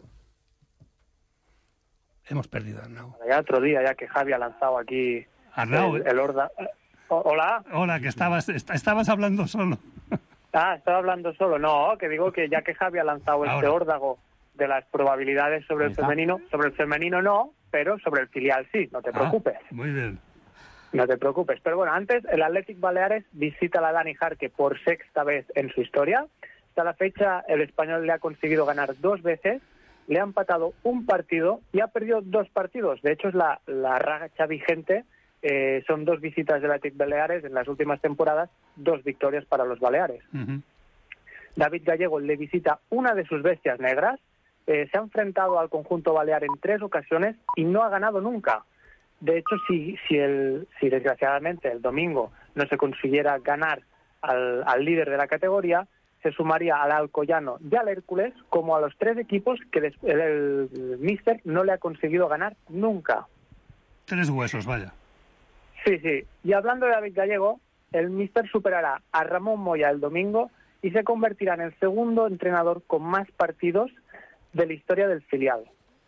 Speaker 7: Hemos perdido a Arnau.
Speaker 12: Ya otro día, ya que Javi ha lanzado aquí
Speaker 7: Arnau,
Speaker 12: el, el Horda. O- Hola.
Speaker 7: Hola, que estabas, est- estabas hablando solo.
Speaker 12: Ah, estaba hablando solo. No, que digo que ya que Javi ha lanzado este
Speaker 7: Ahora.
Speaker 12: órdago de las probabilidades sobre
Speaker 8: Ahí
Speaker 12: el
Speaker 8: está.
Speaker 12: femenino, sobre el femenino no, pero sobre el filial sí, no te preocupes.
Speaker 7: Ah, muy bien.
Speaker 12: No te preocupes. Pero bueno, antes el Athletic Baleares visita la Dani Jarque por sexta vez en su historia. Hasta la fecha el Español le ha conseguido ganar dos veces, le ha empatado un partido y ha perdido dos partidos. De hecho es la, la racha vigente. Eh, son dos visitas del Athletic Baleares en las últimas temporadas, dos victorias para los Baleares.
Speaker 7: Uh-huh.
Speaker 12: David Gallego le visita una de sus bestias negras. Eh, se ha enfrentado al conjunto balear en tres ocasiones y no ha ganado nunca. De hecho, si, si, el, si desgraciadamente el domingo no se consiguiera ganar al, al líder de la categoría, se sumaría al Alcoyano y al Hércules como a los tres equipos que des- el, el míster no le ha conseguido ganar nunca.
Speaker 7: Tres huesos, vaya.
Speaker 12: Sí, sí. Y hablando de David Gallego, el míster superará a Ramón Moya el domingo y se convertirá en el segundo entrenador con más partidos de la historia del filial.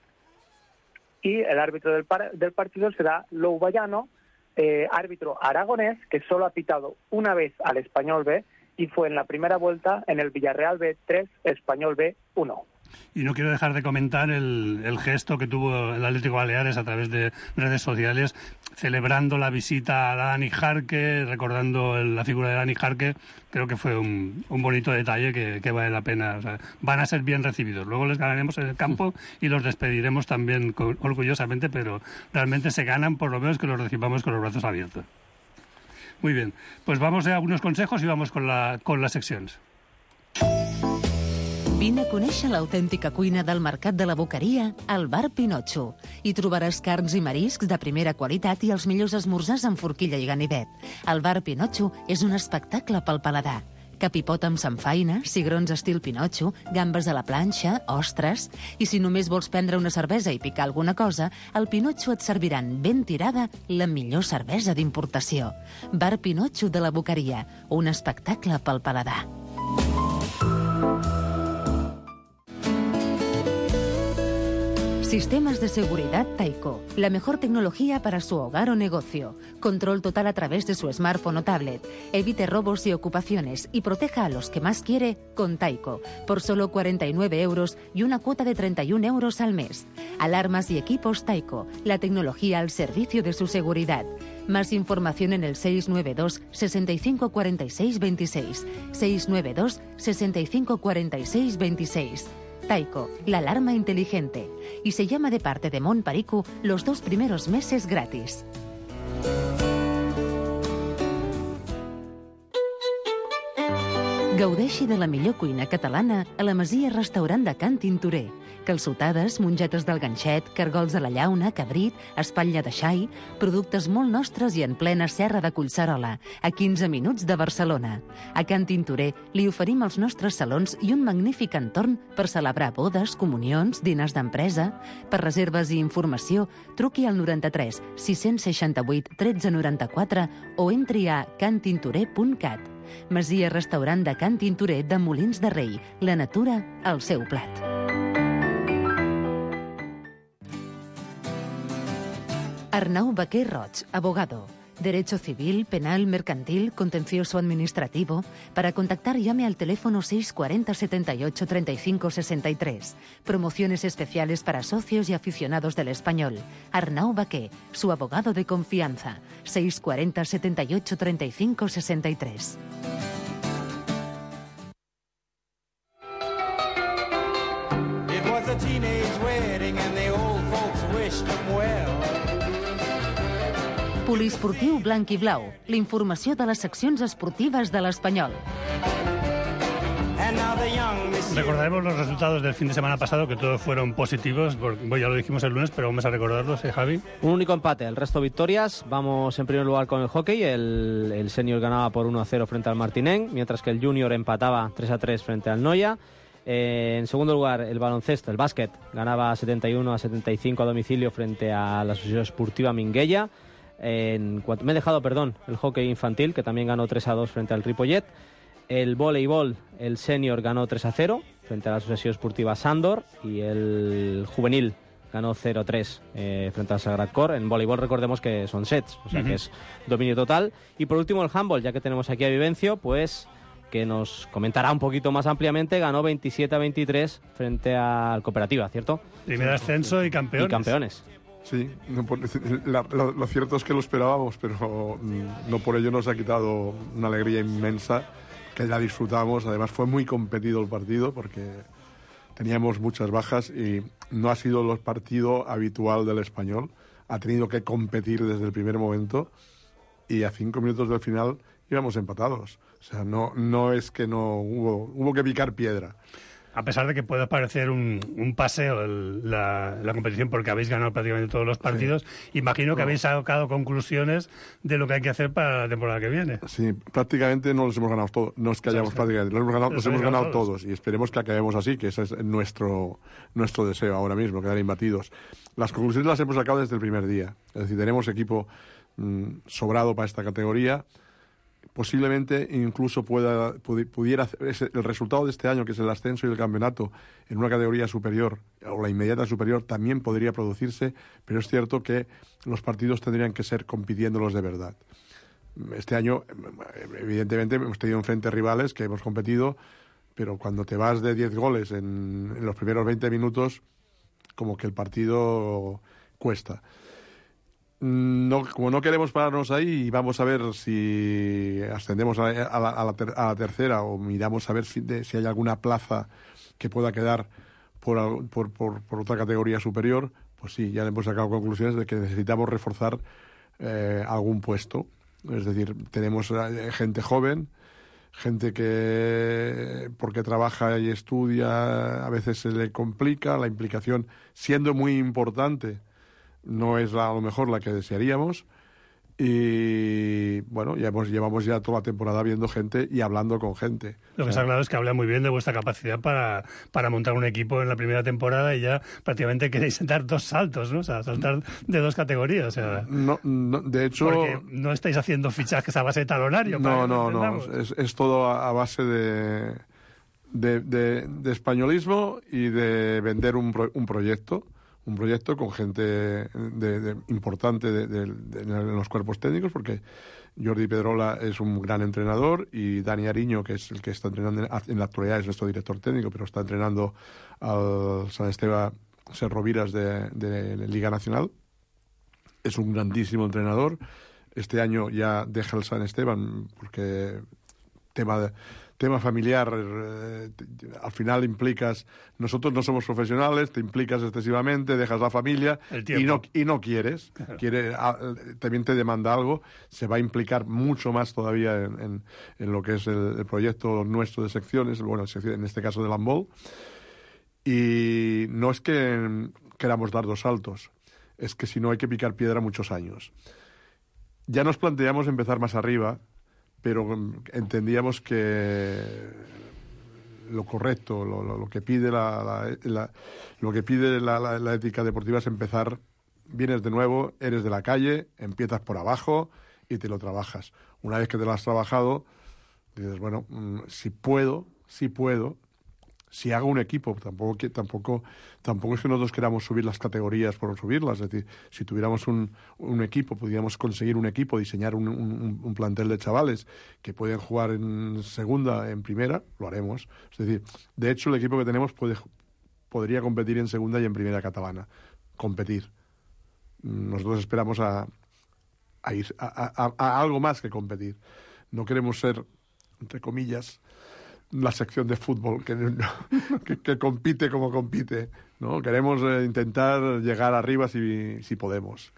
Speaker 12: Y el árbitro del, par del partido será Lou Vallano, eh, árbitro aragonés, que solo ha pitado una vez al Español B y fue en la primera vuelta en el Villarreal B tres, Español B uno.
Speaker 7: Y no quiero dejar de comentar el, el gesto que tuvo el Atlético Baleares a través de redes sociales, celebrando la visita a Dani Jarque, recordando el, la figura de Dani Jarque. Creo que fue un, un bonito detalle que, que vale la pena. O sea, van a ser bien recibidos. Luego les ganaremos en el campo y los despediremos también con, orgullosamente, pero realmente se ganan por lo menos que los recibamos con los brazos abiertos. Muy bien, pues vamos a algunos consejos y vamos con, la, con las seccions.
Speaker 3: Vine a conèixer l'autèntica cuina del Mercat de la Boqueria al Bar Pinotxo. Hi trobaràs carns i mariscs de primera qualitat i els millors esmorzars amb forquilla i ganivet. El Bar Pinotxo és un espectacle pel paladar. Capipot amb samfaina, cigrons estil Pinotxo, gambes a la planxa, ostres... I si només vols prendre una cervesa i picar alguna cosa, al Pinotxo et serviran ben tirada la millor cervesa d'importació. Bar Pinotxo de la Boqueria, un espectacle pel paladar. Sistemas de seguridad Taiko. La mejor tecnología para su hogar o negocio. Control total a través de su smartphone o tablet. Evite robos y ocupaciones y proteja a los que más quiere con Taiko. Por solo cuarenta y nueve euros y una cuota de treinta y un euros al mes. Alarmas y equipos Taiko. La tecnología al servicio de su seguridad. Más información en el seis nueve dos, sesenta y cinco cuarenta y seis veintiséis. seis nueve dos, sesenta y cinco cuarenta y seis veintiséis. Taiko, la alarma inteligente. Y se llama de parte de Montparicu los dos primeros meses gratis. Gaudeixi de la millor cuina catalana a la Masia Restaurant de Can Tintorer. Calçotades, mongetes del ganxet, cargols de la llauna, cabrit, espatlla de xai, productes molt nostres i en plena serra de Collserola, a quinze minuts de Barcelona. A Can Tintorer li oferim els nostres salons i un magnífic entorn per celebrar bodes, comunions, dinars d'empresa. Per reserves i informació, truqui al noranta-tres sis seixanta-vuit tretze noranta-quatre o entri a cantintorer punt cat. Masia Restaurant de Can Tintorer de Molins de Rei. La natura al seu plat. Arnau Baquer Roig, abogado. Derecho civil, penal, mercantil, contencioso administrativo. Para contactar llame al teléfono seis cuarenta setenta y ocho treinta y cinco sesenta y tres. Promociones especiales para socios y aficionados del español. Arnau Baquer, su abogado de confianza. seis cuarenta setenta y ocho treinta y cinco sesenta y tres.
Speaker 14: It was a teenage wedding and the old folks wished them well.
Speaker 3: Poliesportiu blanc i blau, la informació de les seccions esportives de l'Espanyol.
Speaker 7: Recordaremos los resultados del fin de semana pasado, que todos fueron positivos, porque, bueno, ya lo dijimos el lunes, pero vamos a recordarlos, ¿eh, Javi?
Speaker 8: Un único empate, el resto victorias. Vamos en primer lugar con el hockey. El, el senior ganaba por uno a cero frente al Martinenc, mientras que el junior empataba tres a tres frente al Noia. Eh, en segundo lugar, el baloncesto, el básquet, ganaba setenta y uno a setenta y cinco a domicilio frente a la Asociación Esportiva Minguella. En cuanto, me he dejado, perdón, el hockey infantil, que también ganó tres a dos frente al Ripollet. El voleibol, el senior ganó tres a cero frente a la Asociación Esportiva Sándor. Y el juvenil ganó cero a tres eh, frente al Sagrat Cor. En voleibol recordemos que son sets, o sea uh-huh. que es dominio total. Y por último el handball, ya que tenemos aquí a Vivencio, pues que nos comentará un poquito más ampliamente, ganó veintisiete a veintitrés frente al Cooperativa, ¿cierto?
Speaker 7: Primer ascenso y campeones.
Speaker 8: Y campeones.
Speaker 9: Sí, no, la, lo, lo cierto es que lo esperábamos, pero no por ello nos ha quitado una alegría inmensa, que ya disfrutamos. Además fue muy competido el partido porque teníamos muchas bajas y no ha sido el partido habitual del Español. Ha tenido que competir desde el primer momento y a cinco minutos del final íbamos empatados. O sea, no, no es que no hubo, hubo que picar piedra.
Speaker 7: A pesar de que pueda parecer un, un paseo el, la, la competición porque habéis ganado prácticamente todos los partidos, sí. Imagino que no. habéis sacado conclusiones de lo que hay que hacer para la temporada que viene.
Speaker 9: Sí, prácticamente no los hemos ganado todos. No es que hayamos sí, prácticamente, los hemos ganado, los hemos ganado todos. todos y esperemos que acabemos así, que ese es nuestro, nuestro deseo ahora mismo, quedar imbatidos. Las conclusiones las hemos sacado desde el primer día. Es decir, tenemos equipo mmm, sobrado para esta categoría. posiblemente incluso pueda, pudiera hacer el resultado de este año, que es el ascenso y el campeonato en una categoría superior o la inmediata superior, también podría producirse, pero es cierto que los partidos tendrían que ser compitiéndolos de verdad. Este año, evidentemente, hemos tenido enfrente rivales que hemos competido, pero cuando te vas de diez goles en, en los primeros veinte minutos, como que el partido cuesta. No, como no queremos pararnos ahí, vamos a ver si ascendemos a, a, la, a, la, ter, a la tercera o miramos a ver si, de, si hay alguna plaza que pueda quedar por, por, por, por otra categoría superior. Pues sí, ya hemos sacado conclusiones de que necesitamos reforzar eh, algún puesto. Es decir, tenemos gente joven, gente que porque trabaja y estudia a veces se le complica, la implicación siendo muy importante no es la, a lo mejor la que desearíamos. Y bueno, ya hemos, llevamos ya toda la temporada viendo gente y hablando con gente.
Speaker 7: Lo que está claro es que habla muy bien de vuestra capacidad para, para montar un equipo en la primera temporada y ya prácticamente queréis dar dos saltos, ¿no? O sea, saltar de dos categorías. O sea,
Speaker 9: no, no, de hecho...
Speaker 7: Porque no estáis haciendo fichajes a base de talonario.
Speaker 9: No, no, no. Es, es todo a, a base de, de, de, de españolismo y de vender un, pro, un proyecto. Un proyecto con gente de, de, importante de, de, de, en los cuerpos técnicos, porque Jordi Pedrola es un gran entrenador y Dani Ariño, que es el que está entrenando en la actualidad, es nuestro director técnico, pero está entrenando al San Esteban Serroviras de, de, de Liga Nacional. Es un grandísimo entrenador. Este año ya deja el San Esteban porque tema de, tema familiar, eh, al final implicas, nosotros no somos profesionales, te implicas excesivamente, dejas la familia y no, y no quieres, claro. Quiere, a, también te demanda algo, se va a implicar mucho más todavía en, en, en lo que es el, el proyecto nuestro de secciones, bueno, en este caso del handball, y no es que queramos dar dos saltos, es que si no hay que picar piedra muchos años. Ya nos planteamos empezar más arriba, pero entendíamos que lo correcto, lo, lo, lo que pide la, la, la lo que pide la, la, la ética deportiva es empezar, vienes de nuevo, eres de la calle, empiezas por abajo y te lo trabajas. Una vez que te lo has trabajado, dices, bueno, si puedo, si puedo, si hago un equipo, tampoco que tampoco tampoco es que nosotros queramos subir las categorías por subirlas, es decir, si tuviéramos un, un equipo, pudiéramos conseguir un equipo, diseñar un, un, un plantel de chavales que pueden jugar en segunda, en primera, lo haremos. Es decir, de hecho el equipo que tenemos puede, podría competir en segunda y en primera catalana, competir. Nosotros esperamos a, a ir a, a, a algo más que competir. No queremos ser, entre comillas, la sección de fútbol que, que, que compite como compite, ¿no? Queremos eh, intentar llegar arriba si, si podemos.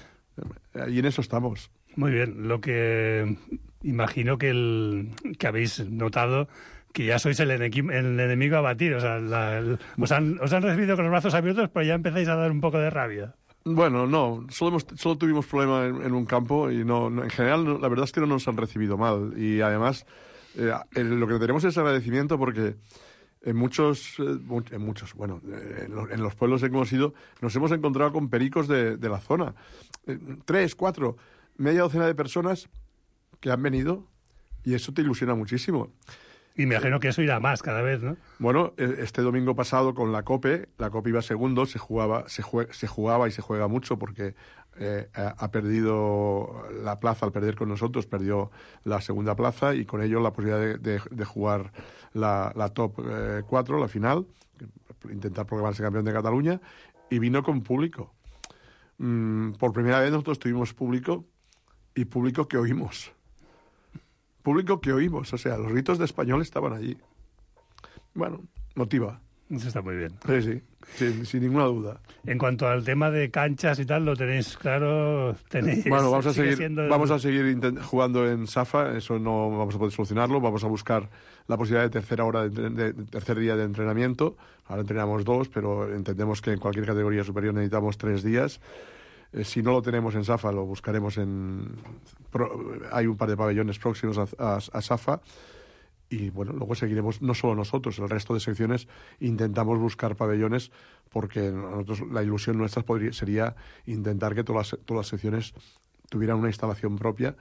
Speaker 9: Y en eso estamos.
Speaker 7: Muy bien. Lo que imagino que, el, que habéis notado que ya sois el, enequi, el enemigo a batir. O sea, la, el, os, han, os han recibido con los brazos abiertos, pero ya empezáis a dar un poco de rabia.
Speaker 9: Bueno, no, solo, hemos, solo tuvimos problemas en, en un campo y no, no en general no, la verdad es que no nos han recibido mal y además eh, lo que tenemos es agradecimiento porque en muchos, eh, en muchos, bueno, eh, en, los, en los pueblos que hemos ido nos hemos encontrado con pericos de, de la zona, eh, tres, cuatro, media docena de personas que han venido y eso te ilusiona muchísimo.
Speaker 7: Y me imagino que eso irá más cada vez, ¿no?
Speaker 9: Bueno, este domingo pasado con la COPE, la COPE iba segundo, se jugaba, se, jue, se jugaba y se juega mucho porque eh, ha perdido la plaza al perder con nosotros, perdió la segunda plaza y con ello la posibilidad de, de, de jugar la, la top eh, cuatro, la final, intentar proclamarse campeón de Cataluña, y vino con público. Mm, por primera vez nosotros tuvimos público y público que oímos. Público que oímos, o sea, los gritos de español estaban allí. Bueno, motiva.
Speaker 7: Eso está muy bien.
Speaker 9: Sí, sí, sin, sin ninguna duda.
Speaker 7: En cuanto al tema de canchas y tal, lo tenéis claro, tenéis...
Speaker 9: Bueno, vamos a seguir,
Speaker 7: el...
Speaker 9: vamos a seguir jugando en Safa, eso no vamos a poder solucionarlo, vamos a buscar la posibilidad de tercera hora, de, de, de tercer día de entrenamiento. Ahora entrenamos dos, pero entendemos que en cualquier categoría superior necesitamos tres días. Eh, si no lo tenemos en Safa, lo buscaremos en... Pro, hay un par de pabellones próximos a, a, a Safa y, bueno, luego seguiremos, no solo nosotros, el resto de secciones intentamos buscar pabellones porque nosotros la ilusión nuestra podría, sería intentar que todas las, todas las secciones tuvieran una instalación propia.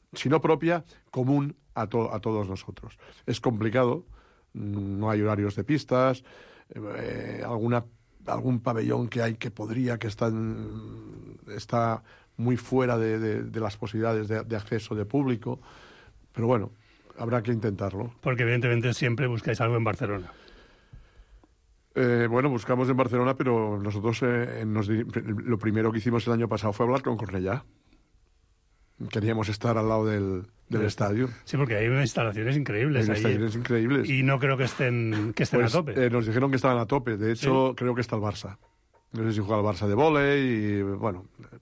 Speaker 9: si no propia, común a, to a todos nosotros. Es complicado, no hay horarios de pistas, eh, alguna, algún pabellón que hay que podría, que está, en, está muy fuera de, de, de las posibilidades de, de acceso de público, pero bueno, habrá que intentarlo.
Speaker 7: Porque evidentemente siempre buscáis algo en Barcelona.
Speaker 9: Eh, bueno, buscamos en Barcelona, pero nosotros eh, nos, lo primero que hicimos el año pasado fue hablar con Cornellá. Queríamos estar al lado del, del estadio.
Speaker 7: Sí, porque hay unas instalaciones increíbles.
Speaker 9: Hay unas instalaciones
Speaker 7: ahí,
Speaker 9: increíbles.
Speaker 7: Y no creo que estén, que estén
Speaker 9: pues,
Speaker 7: a tope.
Speaker 9: Eh, nos dijeron que estaban a tope. De hecho,
Speaker 7: ¿sí?
Speaker 9: Creo que está el Barça. No sé si juega el Barça de vóley y, bueno,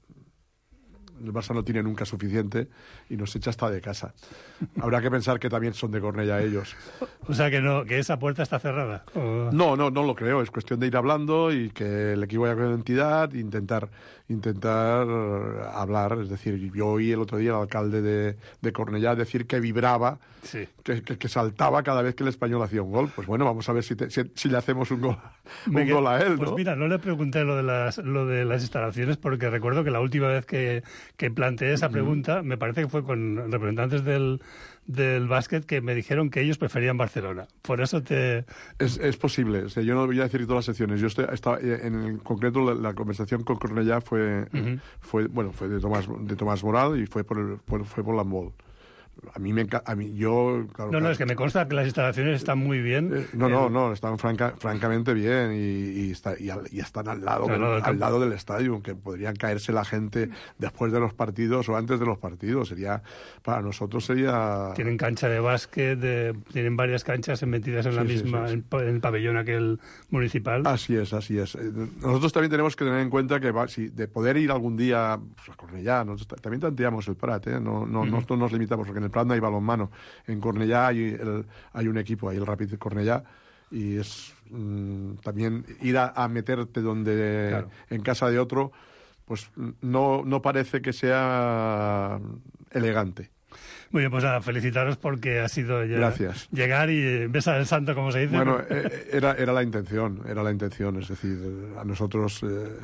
Speaker 9: el Barça no tiene nunca suficiente y nos echa hasta de casa. Habrá que pensar que también son de Cornellá ellos.
Speaker 7: O sea, que no, que esa puerta está cerrada. ¿O?
Speaker 9: No, no, no lo creo. Es cuestión de ir hablando y que el equipo vaya con identidad e intentar, intentar hablar. Es decir, yo oí el otro día al alcalde de, de Cornellá decir que vibraba,
Speaker 7: sí.
Speaker 9: que, que, que saltaba cada vez que el Español hacía un gol. Pues bueno, vamos a ver si, te, si, si le hacemos un gol, un gol a él, ¿no?
Speaker 7: Pues mira, no le pregunté lo de las, lo de las instalaciones porque recuerdo que la última vez que, que planteé esa pregunta, me parece que fue con representantes del, del básquet que me dijeron que ellos preferían Barcelona. Por eso te...
Speaker 9: Es, es posible. O sea, yo no voy a decir todas las secciones. Yo estoy, estaba, en concreto, la, la conversación con Cornellá fue, uh-huh. fue, bueno, fue de Tomás, de Tomás Moral y fue por, el, por, fue por l'handbol. A mí me encanta, a mí yo... Claro,
Speaker 7: no, no,
Speaker 9: claro,
Speaker 7: es que me consta que las instalaciones están muy bien.
Speaker 9: Eh, no, no, no, están franca, francamente bien y, y, está, y, al, y están al lado, del, del, al lado del estadio, que podrían caerse la gente después de los partidos o antes de los partidos. Sería, para nosotros sería...
Speaker 7: Tienen cancha de básquet, de, tienen varias canchas metidas en sí, la misma, sí, sí, sí. En, en el pabellón aquel municipal.
Speaker 9: Así es, así es. Nosotros también tenemos que tener en cuenta que va, si de poder ir algún día pues, a Cornellá, nosotros también tanteamos el Prat, ¿eh? no, no, uh-huh. no, no nos limitamos, porque en el Prat no hay balonmano. En Cornellá hay, el, hay un equipo, hay el Rapid de Cornellá, y es mmm, también ir a, a meterte donde claro. en casa de otro, pues no, no parece que sea elegante.
Speaker 7: Muy bien, pues nada, felicitaros porque ha sido ya
Speaker 9: Gracias.
Speaker 7: llegar y besar el santo, como se dice.
Speaker 9: Bueno, eh, era, era la intención, era la intención, es decir, a nosotros... Eh,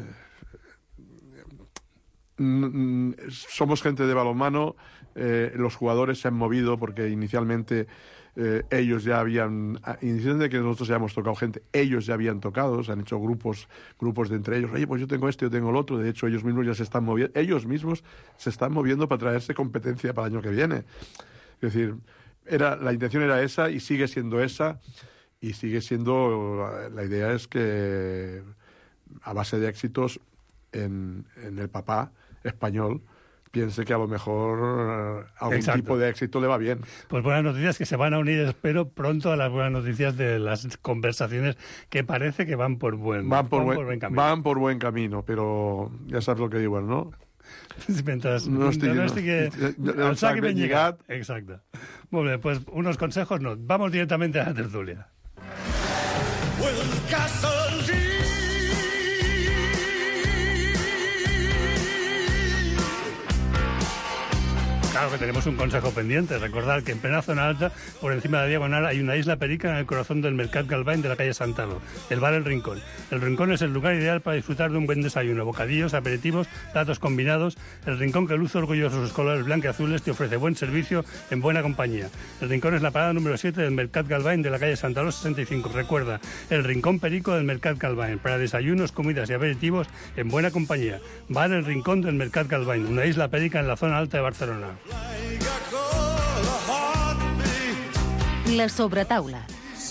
Speaker 9: somos gente de balonmano, eh, los jugadores se han movido porque inicialmente eh, ellos ya habían, inicialmente que nosotros ya hemos tocado gente, ellos ya habían tocado, se han hecho grupos, grupos de entre ellos, oye, pues yo tengo este, yo tengo el otro, de hecho ellos mismos ya se están moviendo, ellos mismos se están moviendo para traerse competencia para el año que viene. Es decir, era, la intención era esa y sigue siendo esa, y sigue siendo, la idea es que a base de éxitos en, en el papá español piense que a lo mejor uh, algún Exacto. tipo de éxito le va bien.
Speaker 7: Pues buenas noticias que se van a unir, espero, pronto a las buenas noticias de las conversaciones que parece que van por buen,
Speaker 9: van por,
Speaker 7: van
Speaker 9: buen,
Speaker 7: por buen camino.
Speaker 9: Van por buen camino, pero ya sabes lo que digo, ¿no?
Speaker 7: Mientras
Speaker 9: no estigui,
Speaker 7: no estigui
Speaker 9: no, el sac ben lligat.
Speaker 7: Exacte. Molt bé, pues unos consejos no. Vamos directamente a la tertulia. Claro que tenemos un consejo pendiente. Recordar que en plena zona alta, por encima de la diagonal, hay una isla perica en el corazón del Mercat Galvany de la calle Santalo, el bar El Rincón. El Rincón es el lugar ideal para disfrutar de un buen desayuno, bocadillos, aperitivos, platos combinados. El Rincón, que luce orgulloso sus colores blanqueazules, te ofrece buen servicio en buena compañía. El Rincón es la parada número siete del Mercat Galvany de la calle Santalo sesenta y cinco. Recuerda, el Rincón perico del Mercat Galvany, para desayunos, comidas y aperitivos en buena compañía. Bar El Rincón del Mercat Galvany, una isla perica en la zona alta de Barcelona.
Speaker 3: La sobretaula.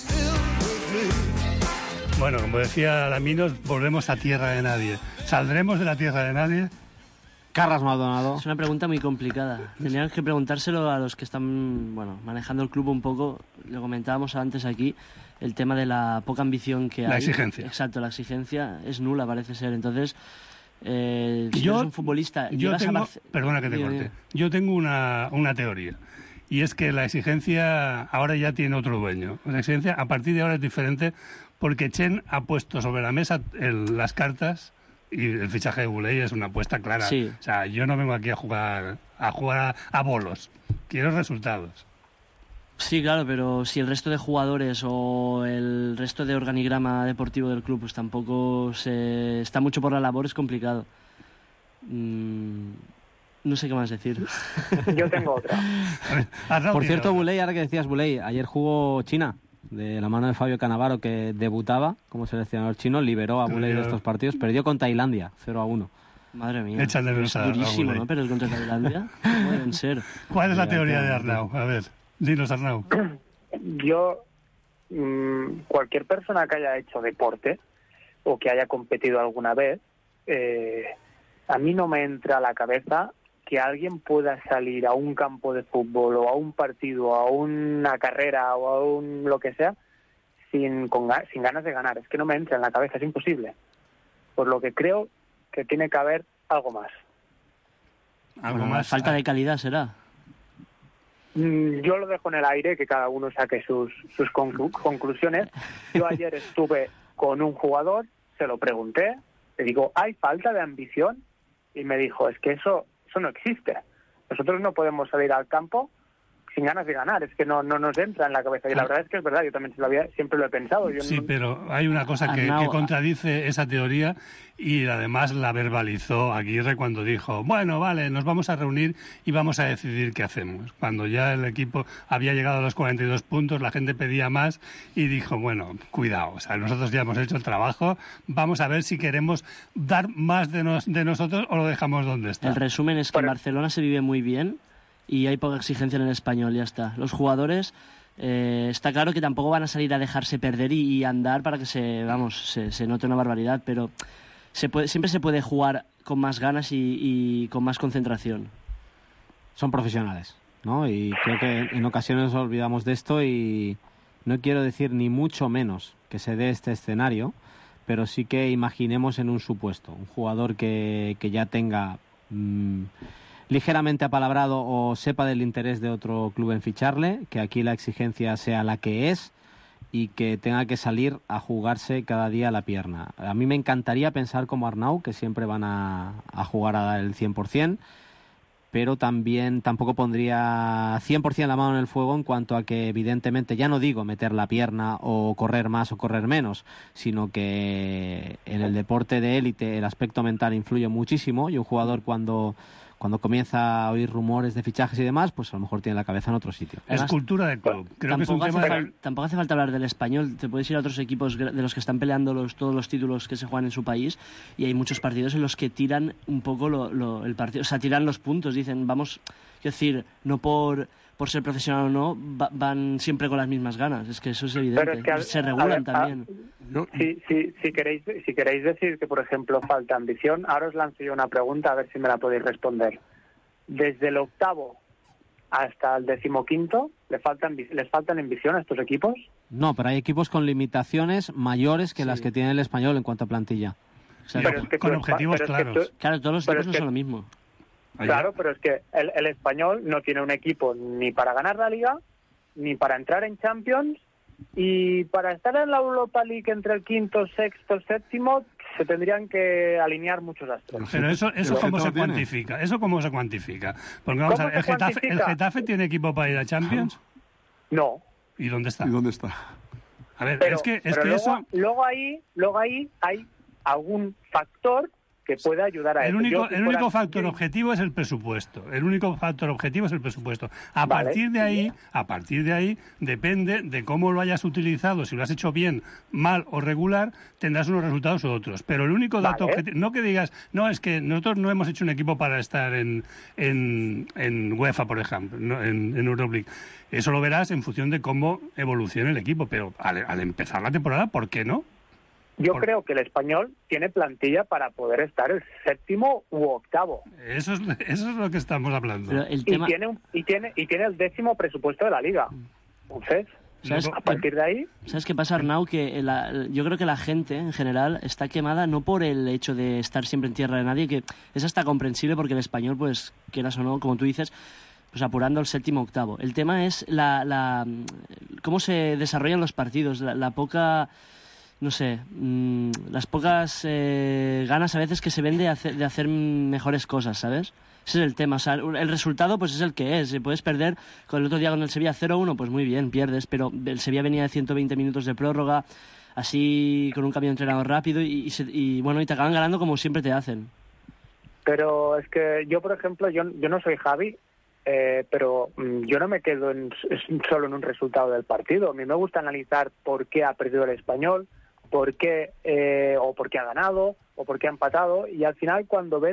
Speaker 7: Bueno, como decía Laminos, volvemos a tierra de nadie. ¿Saldremos de la tierra de nadie?
Speaker 8: Carras Maldonado.
Speaker 10: Es una pregunta muy complicada. Tendrían que preguntárselo a los que están, bueno, manejando el club un poco. Lo comentábamos antes aquí, el tema de la poca ambición que hay.
Speaker 7: La exigencia.
Speaker 10: Exacto, la exigencia es nula, parece ser. Entonces, eh, si
Speaker 7: yo,
Speaker 10: eres un futbolista...
Speaker 7: Yo tengo,
Speaker 10: a Barce...
Speaker 7: Perdona que te corte.
Speaker 10: Bien.
Speaker 7: Yo tengo una, una teoría. Y es que la exigencia ahora ya tiene otro dueño. La exigencia a partir de ahora es diferente porque Chen ha puesto sobre la mesa el, las cartas y el fichaje de Bouley es una apuesta clara.
Speaker 10: Sí.
Speaker 7: O sea, yo no vengo aquí a jugar a jugar a, a bolos. Quiero resultados.
Speaker 10: Sí, claro, pero si el resto de jugadores o el resto de organigrama deportivo del club pues tampoco se está mucho por la labor, es complicado. Mm. No sé qué más decir.
Speaker 12: Yo tengo otra.
Speaker 8: Por cierto, Buley, ahora que decías Buley, ayer jugó China, de la mano de Fabio Cannavaro, que debutaba como seleccionador chino, liberó a Buley de estos partidos, perdió con Tailandia, cero a uno.
Speaker 10: Madre mía.
Speaker 7: Echan de
Speaker 10: Es durísimo, ¿no? Pero el contra Tailandia no pueden ser.
Speaker 7: ¿Cuál es la teoría de Arnau? A ver, dinos, Arnau.
Speaker 12: Yo, mmm, cualquier persona que haya hecho deporte o que haya competido alguna vez, eh, a mí no me entra a la cabeza que alguien pueda salir a un campo de fútbol o a un partido, a una carrera o a un lo que sea, sin, con, sin ganas de ganar. Es que no me entra en la cabeza, es imposible. Por lo que creo que tiene que haber algo más.
Speaker 10: ¿Algo más? Falta de calidad será.
Speaker 12: Yo lo dejo en el aire, que cada uno saque sus, sus conclu- conclusiones. Yo ayer estuve con un jugador, se lo pregunté, le digo, ¿hay falta de ambición? Y me dijo, es que eso, eso no existe. Nosotros no podemos salir al campo sin ganas de ganar, es que no, no nos entra en la cabeza. Y la verdad es que es verdad, yo también se lo había, siempre lo he pensado. Yo
Speaker 7: Sí,
Speaker 12: no...
Speaker 7: pero hay una cosa que, que contradice esa teoría y además la verbalizó Aguirre cuando dijo, bueno, vale, nos vamos a reunir y vamos a decidir qué hacemos. Cuando ya el equipo había llegado a los cuarenta y dos puntos, la gente pedía más y dijo, bueno, cuidado, o sea, nosotros ya hemos hecho el trabajo, vamos a ver si queremos dar más de, nos, de nosotros o lo dejamos donde está.
Speaker 10: El resumen es que en Barcelona se vive muy bien y hay poca exigencia en el español, ya está. Los jugadores, eh, está claro que tampoco van a salir a dejarse perder y, y andar para que se, vamos, se, se note una barbaridad, pero se puede, siempre se puede jugar con más ganas y, y con más concentración.
Speaker 8: Son profesionales, ¿no? Y creo que en ocasiones nos olvidamos de esto y no quiero decir ni mucho menos que se dé este escenario, pero sí que imaginemos en un supuesto, un jugador que, que ya tenga mmm, ligeramente apalabrado o sepa del interés de otro club en ficharle, que aquí la exigencia sea la que es y que tenga que salir a jugarse cada día la pierna. A mí me encantaría pensar como Arnau, que siempre van a, a jugar a dar el cien por ciento, pero también tampoco pondría cien por ciento la mano en el fuego en cuanto a que evidentemente, ya no digo meter la pierna o correr más o correr menos, sino que en el deporte de élite el aspecto mental influye muchísimo y un jugador cuando... cuando comienza a oír rumores de fichajes y demás, pues a lo mejor tiene la cabeza en otro sitio.
Speaker 7: Es cultura del club. Creo que es un
Speaker 10: Tampoco,
Speaker 7: tema
Speaker 10: hace
Speaker 7: de...
Speaker 10: fal- tampoco hace falta hablar del español. Te puedes ir a otros equipos gr- de los que están peleando los, todos los títulos que se juegan en su país y hay muchos partidos en los que tiran un poco lo, lo- el partido, o sea, tiran los puntos. Dicen, vamos, quiero decir, no por, por ser profesional o no, va- van siempre con las mismas ganas. Es que eso es evidente.
Speaker 12: Pero es que al-
Speaker 10: se regulan
Speaker 12: a ver,
Speaker 10: también.
Speaker 12: a- si, si, si, queréis, si queréis decir que, por ejemplo, falta ambición, ahora os lanzo yo una pregunta a ver si me la podéis responder. Desde el octavo hasta el decimoquinto, ¿le faltan, ¿les faltan ambición a estos equipos?
Speaker 8: No, pero hay equipos con limitaciones mayores que sí. las que tiene el español en cuanto a plantilla.
Speaker 10: O sea,
Speaker 12: Pero es que
Speaker 7: con
Speaker 12: tú-
Speaker 7: objetivos
Speaker 12: pero es que
Speaker 7: claros.
Speaker 12: tú-
Speaker 10: Claro, todos los
Speaker 12: pero
Speaker 10: equipos no
Speaker 12: es que-
Speaker 10: son lo mismo.
Speaker 12: Claro, pero es que el, el español no tiene un equipo ni para ganar la Liga, ni para entrar en Champions, y para estar en la Europa League entre el quinto, sexto, séptimo, se tendrían que alinear muchos astros.
Speaker 7: Pero eso, eso
Speaker 12: Lo-
Speaker 7: cómo se
Speaker 12: tiene.
Speaker 7: cuantifica, eso cómo se cuantifica. Porque vamos a
Speaker 12: ¿Cómo
Speaker 7: ver, ¿el
Speaker 12: se
Speaker 7: Getafe, ¿el
Speaker 12: cuantifica?
Speaker 7: Getafe tiene equipo para ir a Champions?
Speaker 12: No.
Speaker 7: ¿Y dónde está?
Speaker 9: ¿Y dónde está?
Speaker 7: A ver,
Speaker 12: Pero,
Speaker 7: es que, es
Speaker 12: pero
Speaker 7: que
Speaker 12: luego,
Speaker 7: eso...
Speaker 12: luego ahí, luego ahí hay algún factor que pueda ayudar a
Speaker 7: El
Speaker 12: eso.
Speaker 7: único,
Speaker 12: Yo, si
Speaker 7: el
Speaker 12: fuera-
Speaker 7: único factor objetivo es el presupuesto. El único factor objetivo es el presupuesto. A
Speaker 12: Vale.
Speaker 7: partir de ahí, a partir de ahí, depende de cómo lo hayas utilizado. Si lo has hecho bien, mal o regular, tendrás unos resultados u otros. Pero el único dato
Speaker 12: Vale.
Speaker 7: objetivo, no que digas, no, es que nosotros no hemos hecho un equipo para estar en, en, en UEFA, por ejemplo, no, en, en Euroleague. Eso lo verás en función de cómo evolucione el equipo. Pero al, al empezar la temporada, ¿por qué no?
Speaker 12: Yo creo que el español tiene plantilla para poder estar el séptimo u octavo.
Speaker 7: Eso es, eso es lo que estamos hablando.
Speaker 10: Pero el
Speaker 12: Y
Speaker 10: tema...
Speaker 12: tiene, un- y, tiene, y tiene el décimo presupuesto de la liga. Entonces,
Speaker 10: ¿Sabes?
Speaker 12: a partir de ahí...
Speaker 10: ¿Sabes qué pasa, Arnau? Que la- yo creo que la gente, en general, está quemada no por el hecho de estar siempre en tierra de nadie, que es hasta comprensible porque el español, pues, quieras o no, como tú dices, pues apurando el séptimo octavo. El tema es la, la cómo se desarrollan los partidos, la, la poca... no sé, mmm, las pocas eh, ganas a veces que se ven de hacer, de hacer mejores cosas, ¿sabes? Ese es el tema. O sea, el resultado pues es el que es. Puedes perder con el otro día con el Sevilla cero uno, pues muy bien, pierdes, pero el Sevilla venía de ciento veinte minutos de prórroga, así con un cambio de entrenador rápido y, y, se, y bueno, y te acaban ganando como siempre te hacen.
Speaker 12: Pero es que yo, por ejemplo, yo, yo no soy Javi, eh, pero mm, yo no me quedo en, solo en un resultado del partido. A mí me gusta analizar por qué ha perdido el Español, por qué, eh, o por qué ha ganado, o por qué ha empatado, y al final cuando ves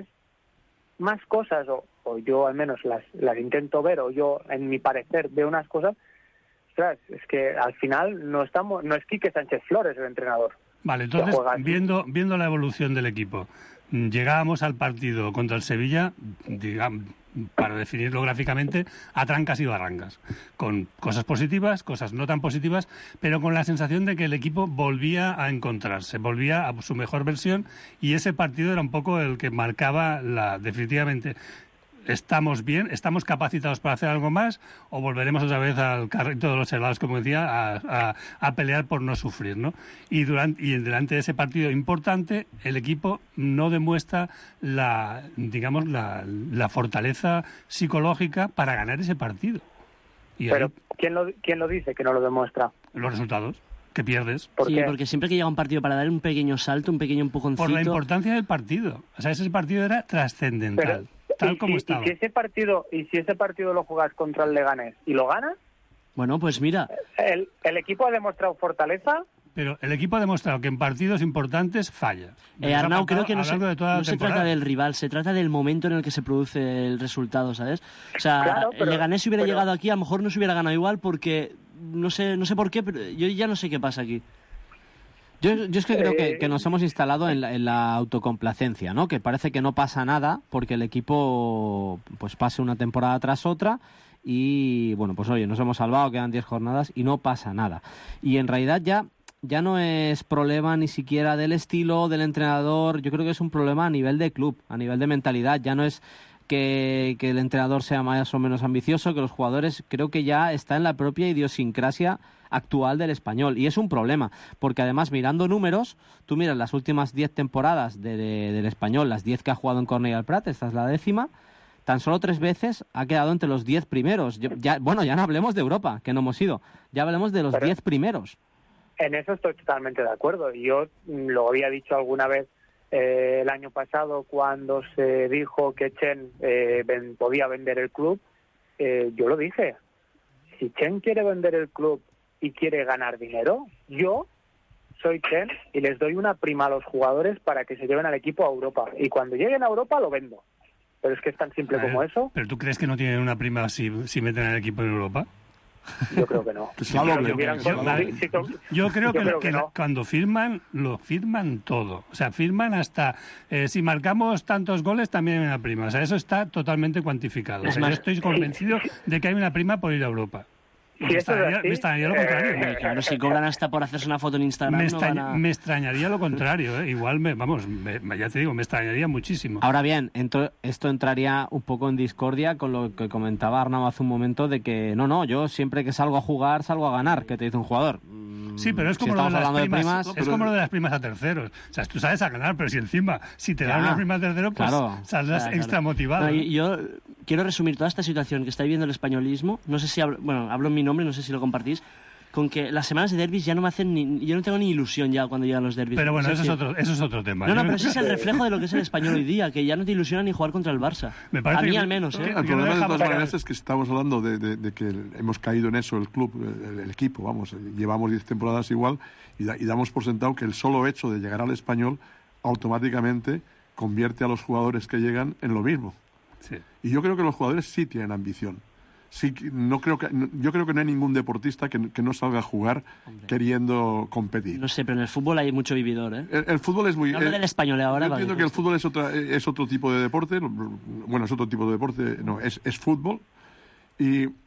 Speaker 12: más cosas, o, o yo al menos las, las intento ver, o yo, en mi parecer, veo unas cosas, ostras, es que al final no estamos, no es Quique Sánchez Flores el entrenador.
Speaker 7: Vale, entonces, viendo, viendo la evolución del equipo, llegábamos al partido contra el Sevilla, digamos, para definirlo gráficamente, a trancas y barrancas, con cosas positivas, cosas no tan positivas, pero con la sensación de que el equipo volvía a encontrarse, volvía a su mejor versión, y ese partido era un poco el que marcaba la definitivamente. ¿Estamos bien? ¿Estamos capacitados para hacer algo más? ¿O volveremos otra vez al carrito de los helados, como decía, a, a, a pelear por no sufrir, ¿no? Y, durante, y delante de ese partido importante, el equipo no demuestra la, digamos, la, la fortaleza psicológica para ganar ese partido. Y
Speaker 12: Pero,
Speaker 7: ahí,
Speaker 12: ¿quién lo, ¿quién lo dice que no lo demuestra?
Speaker 7: Los resultados, que pierdes.
Speaker 10: ¿Por sí, qué? Porque siempre que llega un partido para dar un pequeño salto, un pequeño empujoncito...
Speaker 7: Por la importancia del partido. O sea, ese partido era trascendental.
Speaker 12: Pero...
Speaker 7: Tal
Speaker 12: y,
Speaker 7: como
Speaker 12: y,
Speaker 7: estaba.
Speaker 12: Y si ese partido y si ese partido lo juegas contra el Leganés y lo ganas,
Speaker 10: bueno, pues mira,
Speaker 12: el, el equipo ha demostrado fortaleza.
Speaker 7: Pero el equipo ha demostrado que en partidos importantes falla.
Speaker 10: Eh, Arnau, creo que no, se,
Speaker 7: de toda
Speaker 10: no se trata del rival, se trata del momento en el que se produce el resultado, ¿sabes? O sea,
Speaker 12: claro, pero,
Speaker 10: el Leganés si hubiera
Speaker 12: pero...
Speaker 10: llegado aquí, a lo mejor no se hubiera ganado igual porque no sé, no sé por qué, pero yo ya no sé qué pasa aquí.
Speaker 8: Yo, yo es que creo que, que nos hemos instalado en la, en la autocomplacencia, ¿no? Que parece que no pasa nada porque el equipo pues pase una temporada tras otra y, bueno, pues oye, nos hemos salvado, quedan diez jornadas y no pasa nada. Y en realidad ya, ya no es problema ni siquiera del estilo del entrenador, yo creo que es un problema a nivel de club, a nivel de mentalidad, ya no es... Que, que el entrenador sea más o menos ambicioso, que los jugadores, creo que ya está en la propia idiosincrasia actual del Español. Y es un problema, porque además mirando números, tú miras las últimas diez temporadas de, de, del Español, las diez que ha jugado en Cornellà del Prat, esta es la décima, tan solo tres veces ha quedado entre los diez primeros. Yo, ya, bueno, ya no hablemos de Europa, que no hemos ido, ya hablemos de los diez primeros.
Speaker 12: En eso estoy totalmente de acuerdo. Yo lo había dicho alguna vez Eh, el año pasado, cuando se dijo que Chen eh, ven, podía vender el club, eh, yo lo dije. Si Chen quiere vender el club y quiere ganar dinero, yo soy Chen y les doy una prima a los jugadores para que se lleven al equipo a Europa. Y cuando lleguen a Europa lo vendo. Pero es que es tan simple
Speaker 7: ver,
Speaker 12: como eso.
Speaker 7: ¿Pero tú crees que no tienen una prima si, si meten al equipo en Europa?
Speaker 12: Yo creo que no.
Speaker 7: Yo, yo creo que, yo creo que, que no. Cuando firman, lo firman todo. O sea, firman hasta... Eh, si marcamos tantos goles, también hay una prima. O sea, eso está totalmente cuantificado. O sea, yo estoy convencido de que hay una prima por ir a Europa.
Speaker 12: Si me, extrañaría,
Speaker 7: me extrañaría lo contrario.
Speaker 10: Eh, claro, si cobran hasta por hacerse una foto en Instagram.
Speaker 7: Me,
Speaker 10: no
Speaker 7: extraña,
Speaker 10: van a...
Speaker 7: me extrañaría lo contrario, ¿eh? Igual, me, vamos, me, ya te digo, me extrañaría muchísimo.
Speaker 8: Ahora bien, ento, esto entraría un poco en discordia con lo que comentaba Arnau hace un momento de que no, no, yo siempre que salgo a jugar, salgo a ganar, que te dice un jugador.
Speaker 7: Sí, pero es como,
Speaker 8: si
Speaker 7: lo, de las primas,
Speaker 8: de primas,
Speaker 7: es
Speaker 8: pero...
Speaker 7: como lo de las primas a terceros. O sea, tú sales a ganar, pero si encima, si te dan
Speaker 8: ya,
Speaker 7: una prima a tercero, pues
Speaker 8: claro,
Speaker 7: saldrás
Speaker 10: claro,
Speaker 7: extra
Speaker 10: claro.
Speaker 7: motivado.
Speaker 10: No, yo quiero resumir toda esta situación que está viviendo el españolismo. No sé si hablo, bueno, hablo en mi nombre, no sé si lo compartís. Con que las semanas de derbis ya no me hacen ni... Yo no tengo ni ilusión ya cuando llegan los derbis.
Speaker 7: Pero bueno,
Speaker 10: o sea,
Speaker 7: eso, es otro, eso es otro tema.
Speaker 10: No, no, pero ese es el reflejo de lo que es el español hoy día, que ya no te ilusiona ni jugar contra el Barça.
Speaker 7: Me parece
Speaker 10: a mí
Speaker 7: que...
Speaker 10: al menos, ¿eh?
Speaker 9: El problema de todas maneras es que estamos hablando de, de, de que hemos caído en eso el club, el, el equipo, vamos, llevamos diez temporadas igual y, da, y damos por sentado que el solo hecho de llegar al español automáticamente convierte a los jugadores que llegan en lo mismo.
Speaker 7: Sí.
Speaker 9: Y yo creo que los jugadores sí tienen ambición. Sí, no creo que, no, yo creo que no hay ningún deportista que, que no salga a jugar Hombre. queriendo competir.
Speaker 10: No sé, pero en el fútbol hay mucho vividor, ¿eh?
Speaker 9: El, el fútbol es muy...
Speaker 10: No hablo del español ahora.
Speaker 9: Yo entiendo vale, que el fútbol es, otra, es otro tipo de deporte. Bueno, es otro tipo de deporte. No, es, es fútbol. Y eh,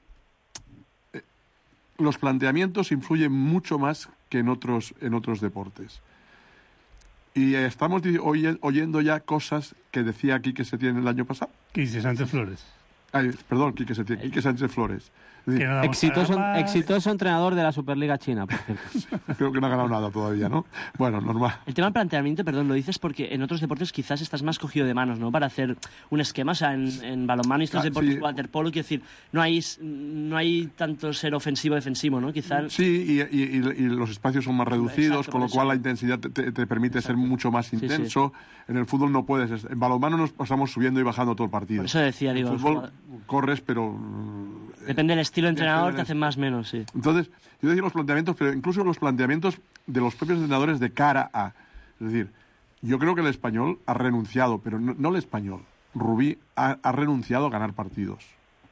Speaker 9: los planteamientos influyen mucho más que en otros, en otros deportes. Y eh, estamos oyendo ya cosas que decía aquí que se tienen el año pasado.
Speaker 7: ¿Qué dices, Sánchez Flores?
Speaker 9: Ay, perdón, Quique, Setién, Quique Sánchez Flores. Es decir,
Speaker 8: no exitoso, exitoso entrenador de la Superliga China, por cierto.
Speaker 9: Creo que no ha ganado nada todavía, ¿no? Bueno, normal.
Speaker 10: El tema del planteamiento, perdón, lo dices porque en otros deportes quizás estás más cogido de manos, ¿no? Para hacer un esquema, o sea, en, en balonmano y estos
Speaker 9: Ah,
Speaker 10: deportes,
Speaker 9: sí.
Speaker 10: waterpolo, quiero decir, no hay, no hay tanto ser ofensivo-defensivo, ¿no? Quizás...
Speaker 9: Sí, y, y, y los espacios son más reducidos,
Speaker 10: Exacto,
Speaker 9: con lo
Speaker 10: por
Speaker 9: cual
Speaker 10: eso.
Speaker 9: la intensidad te, te- te permite
Speaker 10: Exacto.
Speaker 9: ser mucho más
Speaker 10: Sí, sí.
Speaker 9: intenso. En el fútbol no puedes. En balonmano nos pasamos subiendo y bajando todo el partido.
Speaker 10: Por eso decía, digo,
Speaker 9: En
Speaker 10: el
Speaker 9: fútbol
Speaker 10: jugador-
Speaker 9: corres, pero... mm,
Speaker 10: Depende del estilo de entrenador,
Speaker 9: Depende
Speaker 10: te
Speaker 9: del-
Speaker 10: hacen más o menos, sí.
Speaker 9: Entonces, yo decía los planteamientos, pero incluso los planteamientos de los propios entrenadores de cara a... Es decir, yo creo que el español ha renunciado, pero no, no el español. Rubí ha, ha renunciado a ganar partidos.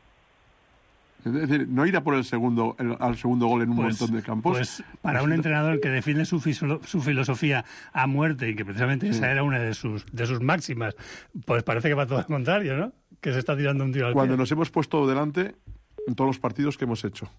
Speaker 9: Es decir, no ir a por el segundo, el- al segundo gol en un
Speaker 7: Pues-
Speaker 9: montón de campos.
Speaker 7: Pues para un entrenador que defiende su, fisolo- su filosofía a muerte y que precisamente
Speaker 9: Sí.
Speaker 7: esa era una de sus, de sus máximas, pues parece que va todo al contrario, ¿no? Que se está tirando un tiro al
Speaker 9: Cuando
Speaker 7: pie.
Speaker 9: nos hemos puesto delante en todos los partidos que hemos hecho.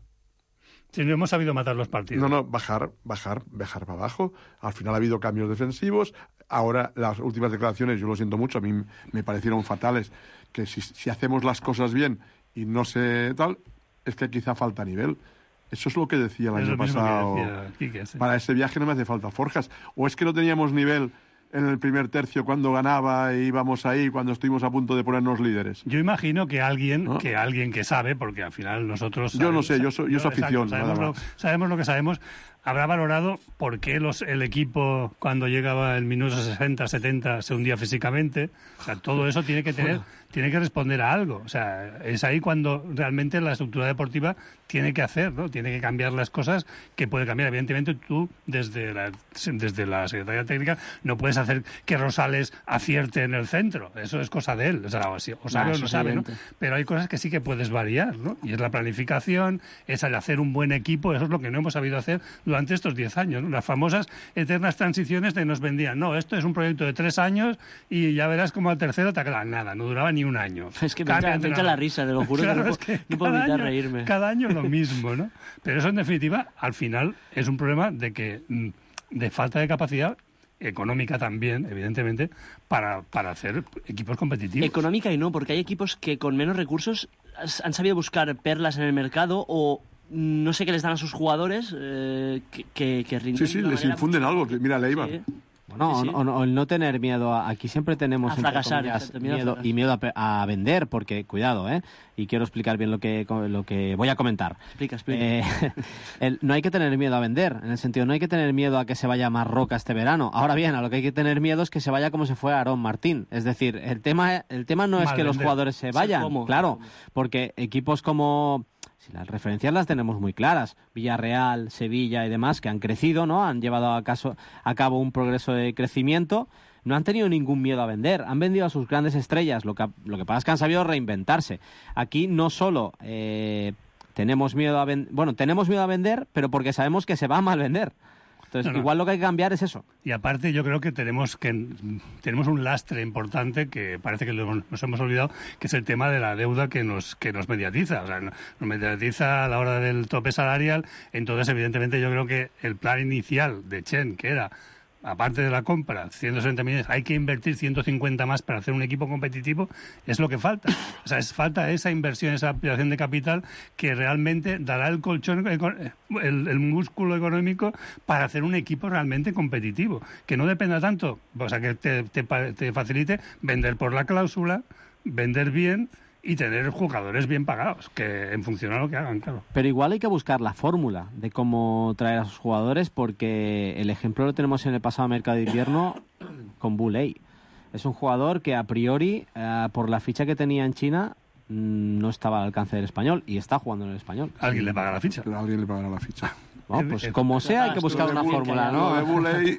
Speaker 7: Si no hemos sabido matar los partidos.
Speaker 9: No, no, bajar, bajar, bajar para abajo. Al final ha habido cambios defensivos. Ahora las últimas declaraciones, yo lo siento mucho, a mí me parecieron fatales, que si, si hacemos las cosas bien y no sé tal, es que quizá falta nivel. Eso es lo que decía el
Speaker 7: Es
Speaker 9: año
Speaker 7: lo mismo que
Speaker 9: pasado.
Speaker 7: decía Quique, sí.
Speaker 9: Para ese viaje no me hace falta Forjas. O es que no teníamos nivel en el primer tercio cuando ganaba e íbamos ahí cuando estuvimos a punto de ponernos líderes.
Speaker 7: Yo imagino que alguien, que alguien que sabe, porque al final nosotros...
Speaker 9: Yo no
Speaker 7: sabemos-
Speaker 9: sé, yo soy- yo soy
Speaker 7: exacto,
Speaker 9: afición,
Speaker 7: sabemos,
Speaker 9: nada
Speaker 7: lo,
Speaker 9: más.
Speaker 7: sabemos lo que sabemos. Habrá valorado por qué los, el equipo, cuando llegaba el minuto sesenta, setenta, se hundía físicamente. O sea, todo eso tiene que tener, tiene que responder a algo. O sea, es ahí cuando realmente la estructura deportiva tiene que hacer, ¿no? Tiene que cambiar las cosas que puede cambiar. Evidentemente, tú, desde la, desde la Secretaría Técnica, no puedes hacer que Rosales acierte en el centro. Eso es cosa de él. O sea, o si- o sabe
Speaker 10: Ah,
Speaker 7: o
Speaker 10: eso
Speaker 7: no
Speaker 10: es
Speaker 7: sabe, ¿no?
Speaker 10: evidente.
Speaker 7: Pero hay cosas que sí que puedes variar, ¿no? Y es la planificación, es el hacer un buen equipo, eso es lo que no hemos sabido hacer durante estos diez años, ¿no? Las famosas eternas transiciones de nos vendían, no, esto es un proyecto de tres años y ya verás como al tercero te acaba nada, no duraba ni un año.
Speaker 10: Es que me
Speaker 7: Cambia
Speaker 10: entra, me
Speaker 7: de
Speaker 10: entra la
Speaker 7: entrenador.
Speaker 10: risa, te lo juro,
Speaker 7: Claro,
Speaker 10: que no,
Speaker 7: es
Speaker 10: puedo-
Speaker 7: que
Speaker 10: no puedo
Speaker 7: cada
Speaker 10: evitar
Speaker 7: año-
Speaker 10: reírme.
Speaker 7: Cada año lo mismo, ¿no? Pero eso en definitiva, al final, es un problema de que mm, de falta de capacidad económica también, evidentemente, para, para hacer equipos competitivos.
Speaker 10: Económica y no, porque hay equipos que con menos recursos has- han sabido buscar perlas en el mercado o no sé qué les dan a sus jugadores eh, que, que, que rinden
Speaker 9: Sí, sí,
Speaker 10: de una
Speaker 9: les
Speaker 10: manera
Speaker 9: infunden
Speaker 10: mucho-
Speaker 9: algo. que- Mira, Leibar.
Speaker 10: Sí.
Speaker 8: Bueno,
Speaker 10: Sí, sí.
Speaker 8: O, o- o el no tener miedo. A, aquí siempre tenemos
Speaker 10: A
Speaker 8: entre
Speaker 10: fracasar,
Speaker 8: comillas,
Speaker 10: exacto, miedo a
Speaker 8: miedo
Speaker 10: fracasar.
Speaker 8: y miedo a, pe- a vender, porque cuidado, ¿eh? Y quiero explicar bien lo que lo que voy a comentar.
Speaker 10: Explica, explica.
Speaker 8: Eh, el- no hay que tener miedo a vender, en el sentido, no hay que tener miedo a que se vaya Marroca este verano. Ahora bien, a lo que hay que tener miedo es que se vaya como se fue Aarón Martín. Es decir, el tema el tema no es
Speaker 7: Mal
Speaker 8: que los
Speaker 7: vender.
Speaker 8: jugadores se
Speaker 10: Sí,
Speaker 8: vayan,
Speaker 10: ¿cómo?
Speaker 8: claro, porque equipos como si las referencias las tenemos muy claras, Villarreal, Sevilla y demás, que han crecido, ¿no? Han llevado a, caso, a cabo un progreso de crecimiento, no han tenido ningún miedo a vender, han vendido a sus grandes estrellas, lo que, lo que pasa es que han sabido reinventarse. Aquí no solo eh, tenemos miedo a vender, bueno, tenemos miedo a vender, pero porque sabemos que se va a mal vender. Entonces,
Speaker 7: No, no.
Speaker 8: igual lo que hay que cambiar es eso.
Speaker 7: Y aparte yo creo que tenemos que tenemos un lastre importante que parece que lo- nos hemos olvidado, que es el tema de la deuda que nos que nos mediatiza, o sea, nos mediatiza a la hora del tope salarial. Entonces, evidentemente, yo creo que el plan inicial de Chen, que era aparte de la compra, ciento sesenta millones, hay que invertir ciento cincuenta más para hacer un equipo competitivo, es lo que falta. O sea, es falta esa inversión, esa ampliación de capital que realmente dará el colchón, eco- el, el músculo económico para hacer un equipo realmente competitivo. Que no dependa tanto, o sea, que te, te, pa- te facilite vender por la cláusula, vender bien y tener jugadores bien pagados, que en función a lo que hagan, claro.
Speaker 8: Pero igual hay que buscar la fórmula de cómo traer a sus jugadores, porque el ejemplo lo tenemos en el pasado mercado de invierno con Buley. Es un jugador que a priori, eh, por la ficha que tenía en China, mm, no estaba al alcance del español y está jugando en el español.
Speaker 7: Alguien le paga la ficha.
Speaker 9: Pero alguien le pagará la ficha.
Speaker 8: Bueno, pues como sea, hay que buscar una fórmula,
Speaker 9: Lo de
Speaker 8: ¿no?
Speaker 9: Buley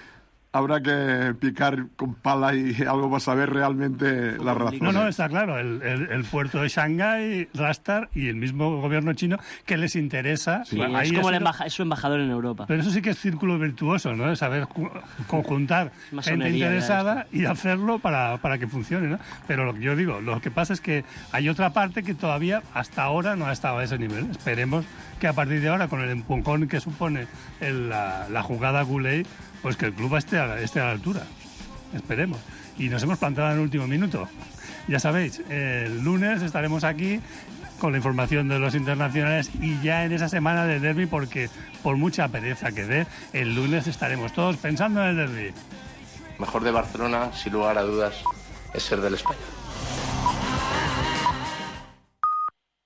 Speaker 9: habrá que picar con pala y algo para saber realmente las razones.
Speaker 7: No, no, está claro. El, el- el puerto de Shanghái, Rastar y el mismo gobierno chino que les interesa.
Speaker 10: Sí,
Speaker 7: Bueno,
Speaker 10: es
Speaker 7: ahí
Speaker 10: como
Speaker 7: ha
Speaker 10: el
Speaker 7: sido-
Speaker 10: embaja- es su embajador en Europa.
Speaker 7: Pero eso sí que es círculo virtuoso, ¿no? Es saber ju- conjuntar gente
Speaker 10: Masonería, ya
Speaker 7: interesada y hacerlo para, para que funcione, ¿no? Pero lo que yo digo, lo que pasa es que hay otra parte que todavía hasta ahora no ha estado a ese nivel. Esperemos que a partir de ahora, con el empujón que supone el- la, la jugada Goulet, pues que el club esté a, esté a la altura. Esperemos. Y nos hemos plantado en el último minuto. Ya sabéis, el lunes estaremos aquí con la información de los internacionales y ya en esa semana de derbi, porque por mucha pereza que dé, el lunes estaremos todos pensando en el derbi.
Speaker 15: Mejor de Barcelona, sin lugar a dudas, es ser del Español.